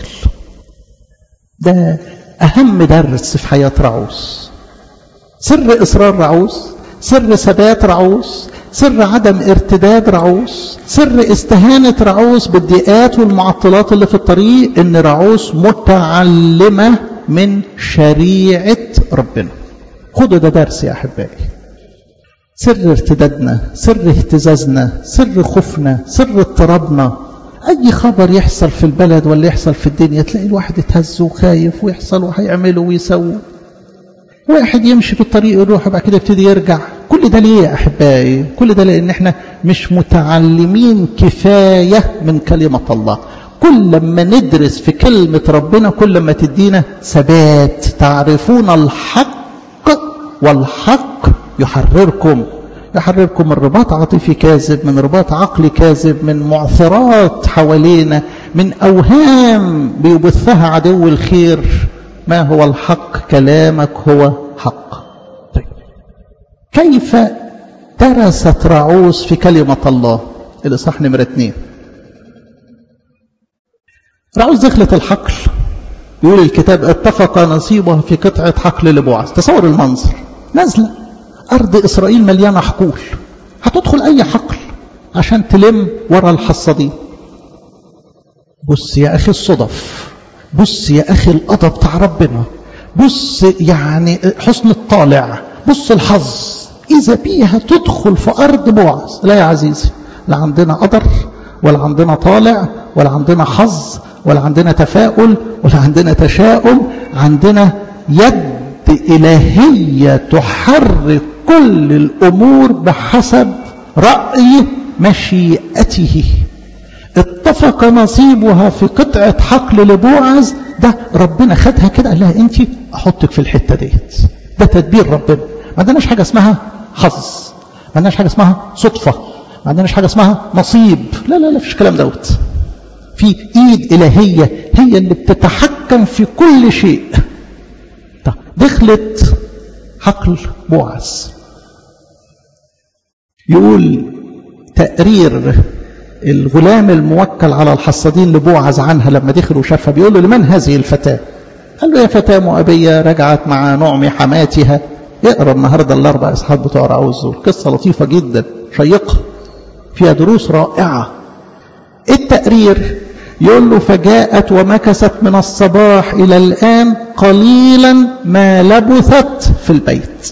ده اهم درس في حياة رعوس. سر اصرار رعوس، سر ثبات رعوس، سر عدم ارتداد رعوس، سر استهانة رعوس بالضيقات والمعطلات اللي في الطريق، ان رعوس متعلمة من شريعة ربنا. خدوا ده درس يا احبائي. سر ارتدادنا، سر اهتزازنا، سر خوفنا، سر اضطرابنا. اي خبر يحصل في البلد ولا يحصل في الدنيا تلاقي الواحد اتهز وخايف ويحصل وهيعمله ويسوي. واحد يمشي في الطريق يروح وبعد كده يبتدي يرجع. كل ده ليه يا احبائي؟ كل ده لان احنا مش متعلمين كفاية من كلمة الله. كل ما ندرس في كلمة ربنا كل ما تدينا ثبات. تعرفون الحق والحق يحرركم. يحرركم من رباط عاطفي كاذب، من رباط عقلي كاذب، من معثرات حوالينا، من أوهام بيبثها عدو الخير. ما هو الحق؟ كلامك هو حق. طيب. كيف درست رعوس في كلمة الله؟ الإصحاح نمرة 2. رعوس دخلت الحقل، يقول الكتاب اتفق نصيبها في قطعة حقل لبوعز. تصور المنظر، نازلة أرض إسرائيل مليانة حقول، هتدخل أي حقل عشان تلم ورا الحصادين. بص يا أخي الصدف، بص يا أخي القضاء بتاع ربنا، بص يعني حسن الطالع، بص الحظ. إذا بيها تدخل في أرض بوعز. لا يا عزيزي، لا عندنا قدر ولا عندنا طالع ولا عندنا حظ ولا عندنا تفاؤل ولا عندنا تشاؤم. عندنا يد إلهية تحرك كل الأمور بحسب رأي مشيئته. اتفق نصيبها في قطعة حقل لبوعز. ده ربنا خدها كده قال لها انت احطك في الحتة ديت. ده تدبير ربنا. ما عندناش حاجة اسمها حظ، ما عندناش حاجة اسمها صدفة، ما عندناش حاجة اسمها نصيب. لا لا لا، فيش كلام دوت. في ايد إلهية هي اللي بتتحكم في كل شيء. دخلت حقل بوعز. يقول تقرير الغلام الموكل على الحصادين لبوعز عنها لما دخل وشافها، بيقول له لمن هذه الفتاة؟ قال له يا فتاة مؤبية رجعت مع نعمي حماتها. اقرا النهارده الاربع اصحاب بتوع رعوز دول، قصه لطيفه جدا شيقه فيها دروس رائعه. التقرير يقول له فجاءت ومكثت من الصباح إلى الآن قليلا ما لبثت في البيت.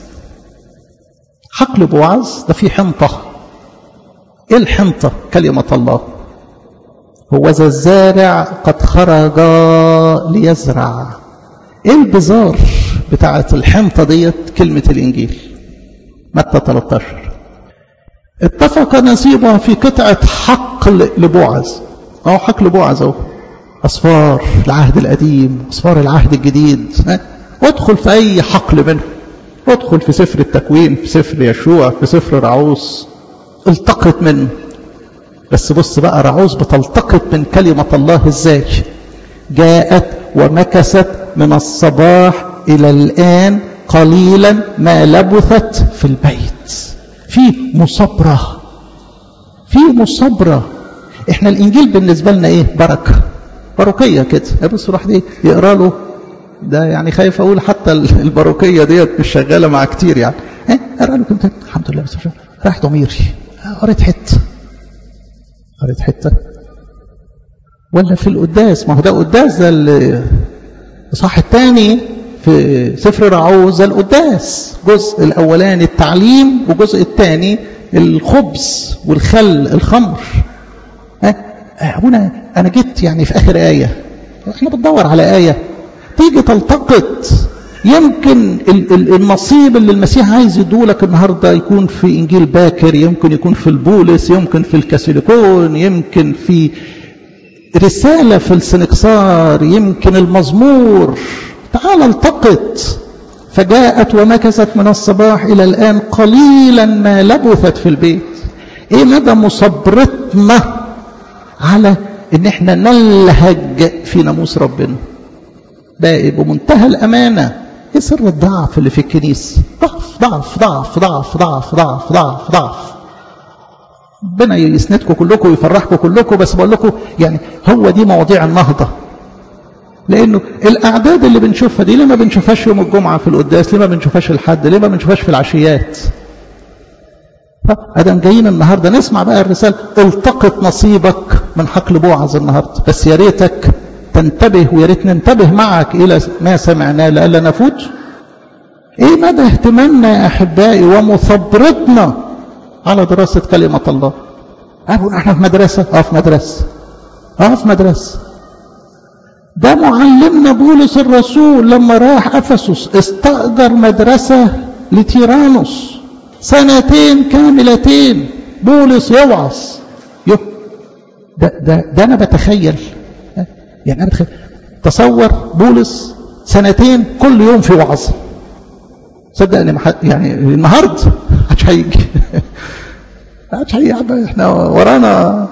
حقل بوعز ده فيه حنطة. إيه الحنطة؟ كلمة الله. هو ذا الزارع قد خرج ليزرع. إيه البزار بتاعت الحنطة ديت؟ كلمة الإنجيل متى 13. اتفق نصيبها في قطعة حقل لبوعز. اهو حقل بوعز اهو، اصفار العهد القديم، اصفار العهد الجديد. وادخل في اي حقل منهم، وادخل في سفر التكوين، في سفر يشوع، في سفر رعوس، التقط منه. بس بص بقى رعوس بتلتقط من كلمة الله ازاي. جاءت ومكثت من الصباح الى الان قليلا ما لبثت في البيت. في مصابرة، في مصابرة. احنا الانجيل بالنسبه لنا ايه؟ بركه، بركيه كده. بص الواحد ايه يقرا له ده، يعني خايف اقول حتى البركيه ديت مش شغاله مع كتير يعني. اقرا له كده الحمد لله بس راح ضميري قريت حته، قريت حته. ولا في القداس، ما هو ده قداس، ده الإصحاح الثاني في سفر رعوز. ده القداس، الجزء الاولاني التعليم والجزء الثاني الخبز والخل الخمر. أبونا أنا جيت يعني في آخر آية، إحنا بندور على آية تيجي تلتقط. يمكن النصيب اللي المسيح عايز يدولك النهاردة يكون في إنجيل باكر، يمكن يكون في البولس، يمكن في الكاثوليكون، يمكن في رسالة في السنكسار، يمكن المزمور. تعال التقط. فجاءت ومكثت من الصباح إلى الآن قليلا ما لبثت في البيت. إيه مدى مصبرتنا على ان احنا نلهج في ناموس ربنا. باقي بمنتهى الأمانة. ايه سر الضعف اللي في الكنيسة؟ ضعف ضعف ضعف ضعف ضعف ضعف ضعف ضعف. ربنا يسندكم كلكم ويفرحكم كلكم، بس بقول لكم يعني هو دي مواضيع النهضة. لأنه الأعداد اللي بنشوفها دي ليه ما بنشوفهاش يوم الجمعة في القداس؟ ليه ما بنشوفهاش الحد؟ ليه ما بنشوفهاش في العشيات؟ أدم جايين النهاردة نسمع بقى الرسالة، التقط نصيبك من حقل بوعز النهاردة. بس يا ريتك تنتبه، ويا ريت ننتبه معك إلى ما سمعناه لألا نفوت. إيه مدى اهتمامنا يا أحبائي ومثابرتنا على دراسة كلمة الله؟ احنا في مدرسة؟ في مدرسة. في مدرسة. ده معلمنا بولس الرسول لما راح أفسس استأجر مدرسة لتيرانوس 2 كاملتين. بولس يوعظ. ده أنا بتخيل، يعني أنا بتخيل تصور بولس 2 كل يوم في وعظ. صدقني يعني النهارده محدش هيجي. محدش هيجي، احنا ورانا.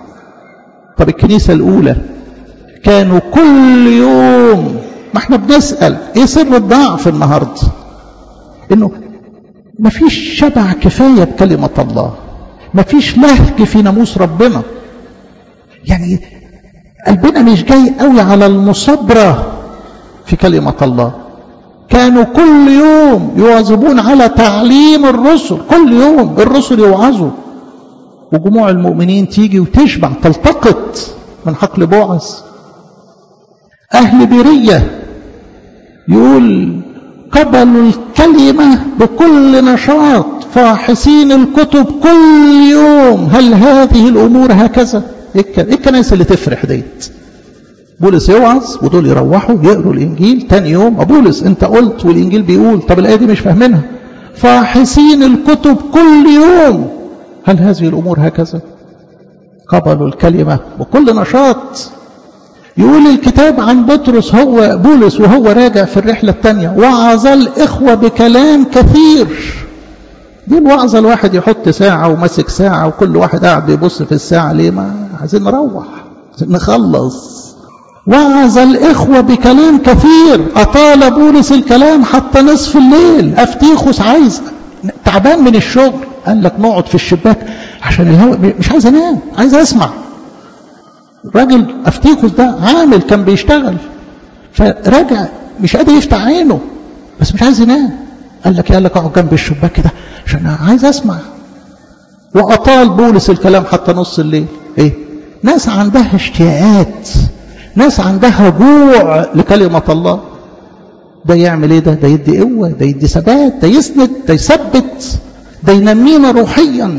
طب الكنيسة الأولى كانوا كل يوم. ما احنا بنسأل ايه سر الضعف النهارده؟ انه مفيش شبع كفاية بكلمة الله، مفيش لهج في ناموس ربنا. يعني قلبنا مش جاي قوي على المصابرة في كلمة الله. كانوا كل يوم يواظبون على تعليم الرسل، كل يوم الرسل يوعظوا، وجموع المؤمنين تيجي وتشبع تلتقط من حقل بوعز. أهل بيرية يقول قبلوا الكلمة بكل نشاط فاحصين الكتب كل يوم. هل هذه الأمور هكذا؟ إيه الكنائس اللي تفرح ديت؟ بولس يوعظ ودول يروحوا يقروا الإنجيل تاني يوم. بولس أنت قلت والإنجيل بيقول، طب الآية دي مش فاهمينها. فاحصين الكتب كل يوم. هل هذه الأمور هكذا؟ قبلوا الكلمة بكل نشاط. يقول الكتاب عن بطرس، هو بولس وهو راجع في الرحلة الثانية، وعظ الإخوة بكلام كثير. دي الوعظة الواحد يحط ساعة ومسك ساعة وكل واحد قاعد بيبص في الساعة. ليه؟ ما عايزين نروح، عايزين نخلص. وعظ الإخوة بكلام كثير. أطال بولس الكلام حتى نصف الليل. أفتيخوس عايز تعبان من الشغل، قال لك نقعد في الشباك عشان الهواء، مش عايز انام، عايز اسمع. الراجل أفتيخوس ده عامل كان بيشتغل، فرجع مش قادر يفتح عينه بس مش عايز ينام. قال لك اقعد جنب الشباك كده عشان عايز اسمع. وأطال بولس الكلام حتى نص الليل. ايه؟ ناس عندها اشتياقات، ناس عندها جوع لكلمة الله. ده يعمل ايه؟ ده يدي قوة، ده يدي ثبات، ده يسند، ده يثبت، ده ينمينا روحيا.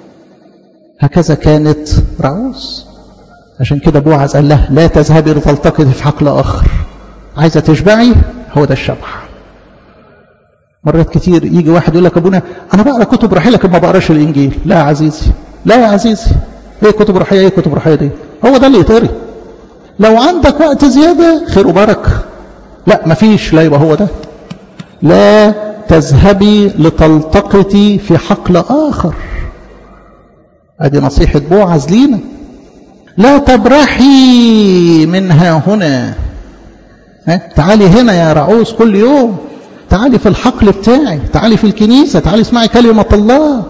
هكذا كانت رعوز. عشان كده بوعز قال له لا تذهبي لتلتقطي في حقل آخر. عايزة تشبعي، هو ده الشبع. مرات كتير يجي واحد يقول لك ابونا انا بقرا كتب روحيه لكن ما بقراش الانجيل. لا يا عزيزي، لا يا عزيزي، ايه كتب روحيه؟ ايه كتب روحيه دي؟ هو ده اللي يتقري. لو عندك وقت زياده خير وبركه. لا مفيش، لا يبقى هو ده. لا تذهبي لتلتقطي في حقل آخر. ادي نصيحة بوعز لينا. لا تبرحي منها هنا. تعالي هنا يا رعوز كل يوم، تعالي في الحقل بتاعي، تعالي في الكنيسة، تعالي اسمعي كلمة الله.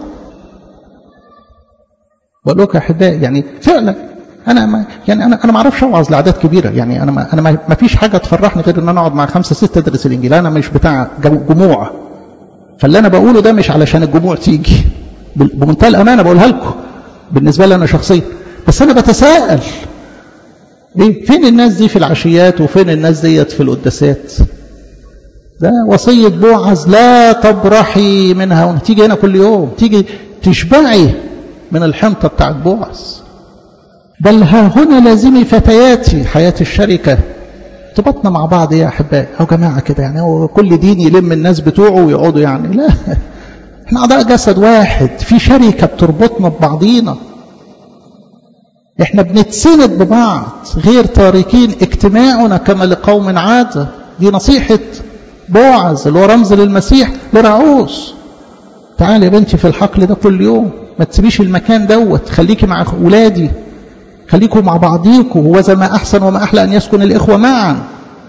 بقول لك يا احبائي يعني فعلا انا ما اعرفش اوعظ لاعداد كبيره. يعني انا ما فيش حاجه تفرحني غير ان انا اقعد مع 5 6 ادرس الانجيل. انا مش بتاع جموع، فاللي انا بقوله ده مش علشان الجموع تيجي. بمنتهى الامانه بقولها لكم بالنسبه لي انا شخصيا. بس انا بتساءل ايه فين الناس دي في العشيات وفين الناس ديت في القداسات؟ ده وصيه بوعز لا تبرحي منها. تيجي هنا كل يوم، تيجي تشبعي من الحنطه بتاعت بوعز. بل ها هنا لازمي فتياتي، حياة الشركة، ارتبطنا مع بعض يا أحبائي أو جماعة كده. يعني هو كل دين يلم الناس بتوعه ويقعدوا يعني؟ لا، احنا أعضاء جسد واحد، في شركة بتربطنا ببعضينا. احنا بنتسند ببعض، غير تاركين اجتماعنا كما لقوم عادة. دي نصيحة بوعز اللي هو رمز للمسيح لرعوز. تعالي يا بنتي في الحقل ده كل يوم، ما تسيبيش المكان دوت، خليكي مع أولادي، خليكم مع بعضيكم. وذا ما أحسن وما أحلى أن يسكن الإخوة معا.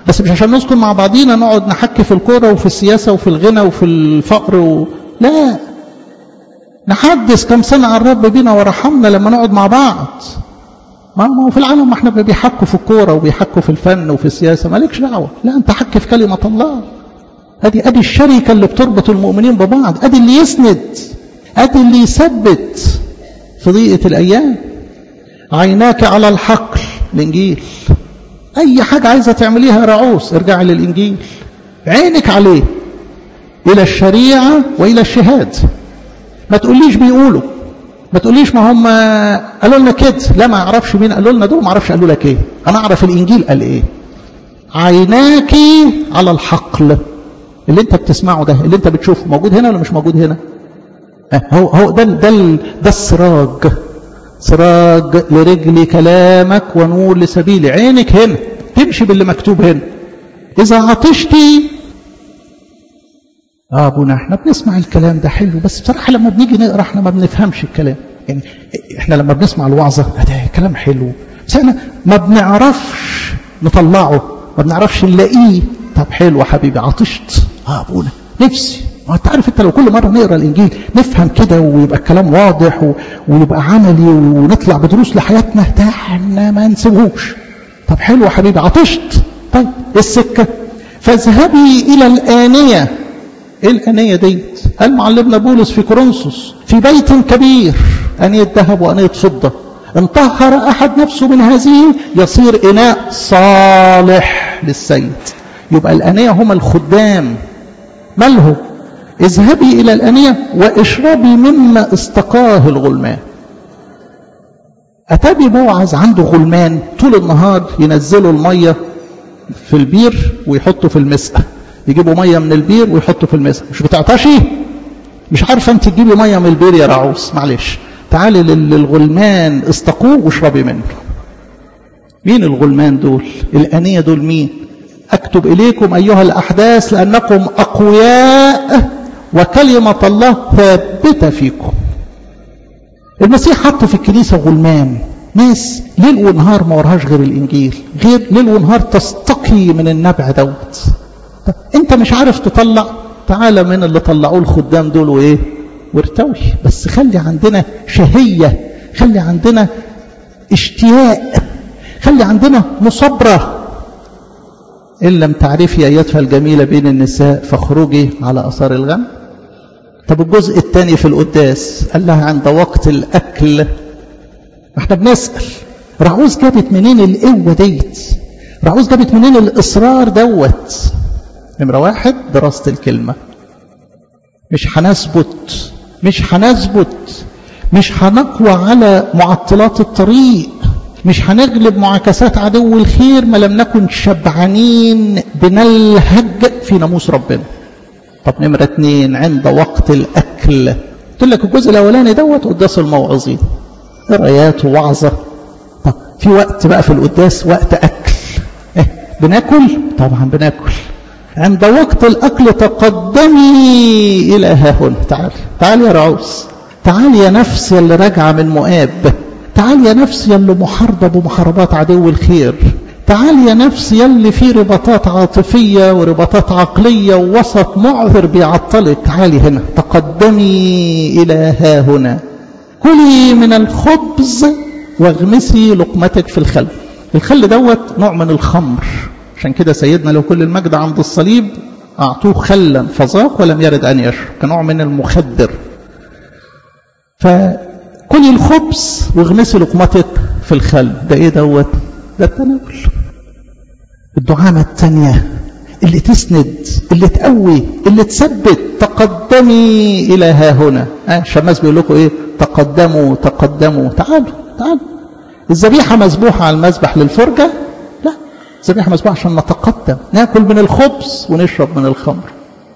بس مش عشان نسكن مع بعضينا نقعد نحكي في الكورة وفي السياسة وفي الغنى وفي الفقر لا، نحدث كم سنة عن الرب بينا ورحمنا لما نقعد مع بعض. ما هو في العالم ما احنا بيحكوا في الكورة وبيحكوا في الفن وفي السياسة، مالكش دعوة. لا، انت حكي في كلمة الله. ادي الشركة اللي بتربط المؤمنين ببعض، ادي اللي يسند، ادي اللي يثبت في ضيقة الايام. عيناك على الحقل، الانجيل. اي حاجة عايزة تعمليها يا رعوس ارجعي للانجيل، عينك عليه، الى الشريعة والى الشهاد. ما تقوليش بيقولوا، ما تقوليش ما هم قالوا لنا كده، لا ما اعرفش مين قالوا لنا دول، ما اعرفش قالوا لك ايه، انا اعرف الانجيل قال ايه. عيناك على الحقل، اللي انت بتسمعه ده، اللي انت بتشوفه، موجود هنا ولا مش موجود هنا؟ هو ده السراج، سراج لرجلي كلامك ونور لسبيلي. عينك هنا، تمشي باللي مكتوب هنا. اذا عطشتي ابونا احنا بنسمع الكلام ده حلو، بس بصراحه لما بنيجي نقرا احنا ما بنفهمش الكلام. يعني احنا لما بنسمع الوعظه ده كلام حلو، بس احنا ما بنعرفش نطلعه، ما بنعرفش نلاقيه. طب حلو يا حبيبي، عطشت ابونا نفسي. ما انت عارف، انت لو كل مره نقرا الانجيل نفهم كده ويبقى الكلام واضح ويبقى عملي ونطلع بدروس لحياتنا، ده احنا ما نسيبهوش. طب حلو يا حبيبي، عطشت. طيب السكه، فاذهبي الى الآنية. ايه الآنية ديت؟ قال معلمنا بولس في كورنثوس: في بيت كبير، آنية ذهب وآنية فضة، ان طهر احد نفسه من هذه يصير اناء صالح للسيد. يبقى الآنية هم الخدام. ماله؟ اذهبي الى الآنية واشربي مما استقاه الغلمان. اتابي بوعز عنده غلمان طول النهار ينزلوا المية في البير ويحطوا في المسقى، يجيبوا مية من البير ويحطوا في المسقى. مش بتعطشي؟ مش عارفة انت تجيبي مية من البير يا رعوس، معلش تعالي للغلمان استقوه واشربي منه. مين الغلمان دول؟ الآنية دول مين؟ اكتب اليكم ايها الاحداث لانكم اقوياء وكلمة الله ثابتة فيكم. المسيح حط في الكنيسة غلمان، ناس ليل ونهار ما وراهاش غير الانجيل، غير ليل ونهار تستقي من النبع دوت. انت مش عارف تطلع، تعالى من اللي طلعوه الخدام دول وايه وارتوي. بس خلي عندنا شهية، خلي عندنا اشتياق، خلي عندنا مصابرة. إن لم تعرفي أيتها الجميلة بين النساء فاخرجي على أثار الغم. طب الجزء الثاني في القداس قال لها عند وقت الأكل. احنا بنسأل رعوز جابت منين القوة ديت؟ رعوز جابت منين الإصرار دوت؟ نمرة واحد دراسة الكلمة. مش هنثبت، مش هنقوى على معطلات الطريق، مش هنغلب معاكسات عدو الخير ما لم نكن شبعانين بنلهج في ناموس ربنا. طب نمرة اتنين عند وقت الأكل. قلت لك الجزء الأولاني دوت قداس الموعظين، قرايات ووعظة. طب في وقت بقى في القداس وقت أكل. بناكل؟ طبعا بناكل. عند وقت الأكل تقدمي إلى ها هنا. تعال يا رعوس، تعال يا نفس اللي راجعة من مؤاب، تعال يا نفس يلي محاربة بمحاربات عدو الخير، تعال يا نفس يلي في رباطات عاطفية ورباطات عقلية ووسط معذر بيعطلك. تعالي هنا، تقدمي إلى ها هنا، كلي من الخبز واغمسي لقمتك في الخل. الخل دوت نوع من الخمر، عشان كده سيدنا لو كل المجد عند الصليب أعطوه خلا فذاق ولم يرد أن يشرب، كنوع من المخدر. فكلي الخبز واغمسي لقمتك في الخل. ده ايه دوت؟ ده التناول. الدعامة الثانية اللي تسند، اللي تقوي، اللي تثبت. تقدمي إلى ها هنا. الشماس بيقول لكم ايه؟ تقدموا. تعالوا. الذبيحة مذبوحة على المذبح للفرجة؟ لا، الذبيحة مذبوحة عشان نتقدم، ناكل من الخبز ونشرب من الخمر.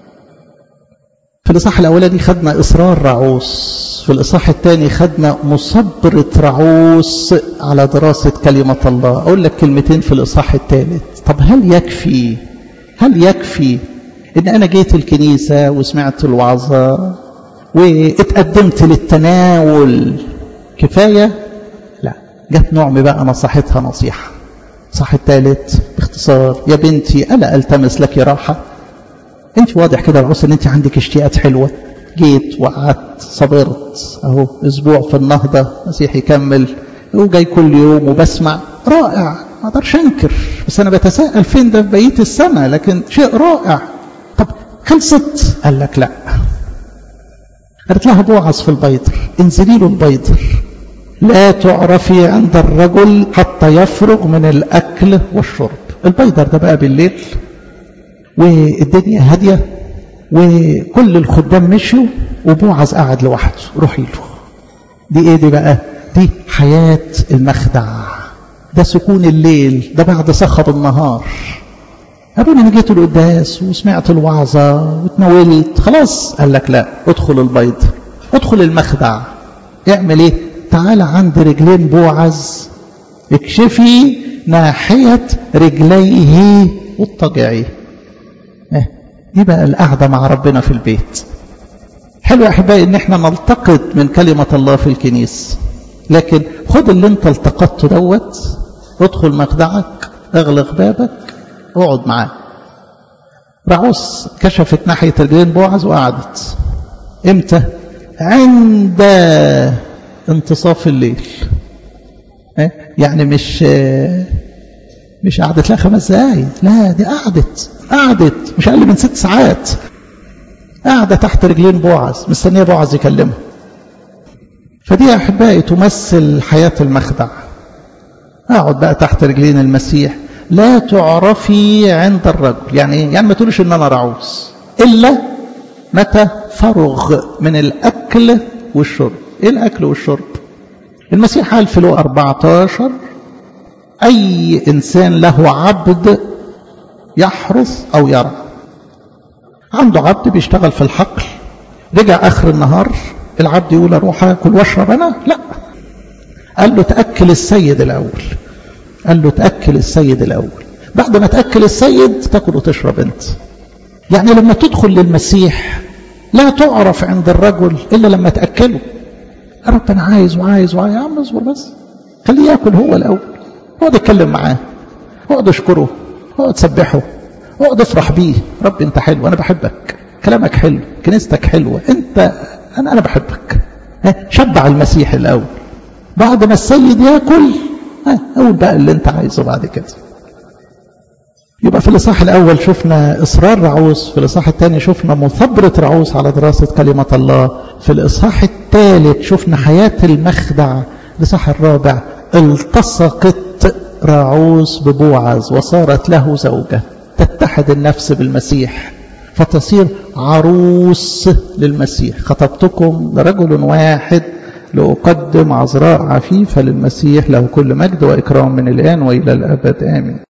في الإصحاح الأولاني خدنا إصرار رعوس، في الإصحاح الثاني خدنا مصبرة رعوس على دراسة كلمة الله. أقول لك كلمتين في الإصحاح الثالث. طب هل يكفي إن أنا جيت الكنيسة وسمعت الوعظة واتقدمت للتناول؟ كفاية؟ لا، جت نعمة بقى نصحتها نصيحة. صح الثالث باختصار: يا بنتي ألا ألتمس لك راحة؟ أنت واضح كده العروس أن أنت عندك اشتياقات حلوة، جيت وقعدت صبرت أهو أسبوع في النهضة، مسيح يكمل وجاي كل يوم وبسمع، رائع ما أقدرش أنكر، بس أنا بتساءل فين ده في بقية السنة، لكن شيء رائع. طب خلصت؟ قال لك لا. قالت لها بوعز في البيضر: انزلي له البيضر، لا تعرفي عند الرجل حتى يفرغ من الأكل والشرب. البيضر ده بقى بالليل والدنيا هادية وكل الخدام مشوا وبوعز قاعد لوحده، روحي له. دي ايه دي بقى؟ دي حياة المخدع، ده سكون الليل، ده بعد صخب النهار. أبونا أنا جيت القداس وسمعت الوعظة وتناولت خلاص. قال لك لا، ادخل البيض، ادخل المخدع. اعمل ايه؟ تعال عند رجلين بوعز، اكشفي ناحية رجليه واضطجعي. دي بقى القعدة مع ربنا في البيت. حلو يا أحبائي إن احنا نلتقط من كلمة الله في الكنيسة، لكن خد اللي انت التقطته دوت، ادخل مخدعك، اغلق بابك، اقعد معاه. رعوس كشفت ناحية رجلين بوعز وقعدت. امتى؟ عند انتصاف الليل. يعني مش قعدت لها 5 دقايق، لا دي قعدت مش اقل من 6 ساعات، قاعدة تحت رجلين بوعز مستنية بوعز يكلمها. فدي يا أحبائي تمثل حياة المخدع. اقعد بقى تحت رجلين المسيح. لا تعرفي عند الرجل، يعني ايه؟ يعني ما تقولش ان انا رعوس الا متى فرغ من الاكل والشرب. ايه الاكل والشرب؟ المسيح قال في لوقا 14: اي انسان له عبد يحرث او يرعى. عنده عبد بيشتغل في الحقل، رجع اخر النهار، العبد يقول اروح اكل واشرب انا؟ لا، قال له تاكل السيد الاول. بعد ما تاكل السيد تاكل وتشرب انت. يعني لما تدخل للمسيح لا تعرف عند الرجل الا لما تاكله. يا رب انا عايز يا عم اصبر بس، خليه ياكل هو الاول، اقعد اتكلم معاه، اقعد اشكره، اقعد سبحه، اقعد افرح بيه. رب انت حلو، انا بحبك، كلامك حلو، كنيستك حلوه، انا بحبك. شبع المسيح الاول، بعد ما السيد ياكل اقول بقى اللي انت عايزه بعد كده. يبقى في الإصحاح الأول شفنا إصرار رعوس، في الإصحاح الثاني شفنا مثابرة رعوس على دراسة كلمة الله، في الإصحاح الثالث شفنا حياة المخدع، الإصحاح الرابع التصقت رعوس ببوعز وصارت له زوجة، تتحد النفس بالمسيح فتصير عروس للمسيح. خطبتكم لرجل واحد لأقدم عذراء عفيفة للمسيح، له كل مجد وإكرام من الآن وإلى الأبد آمين.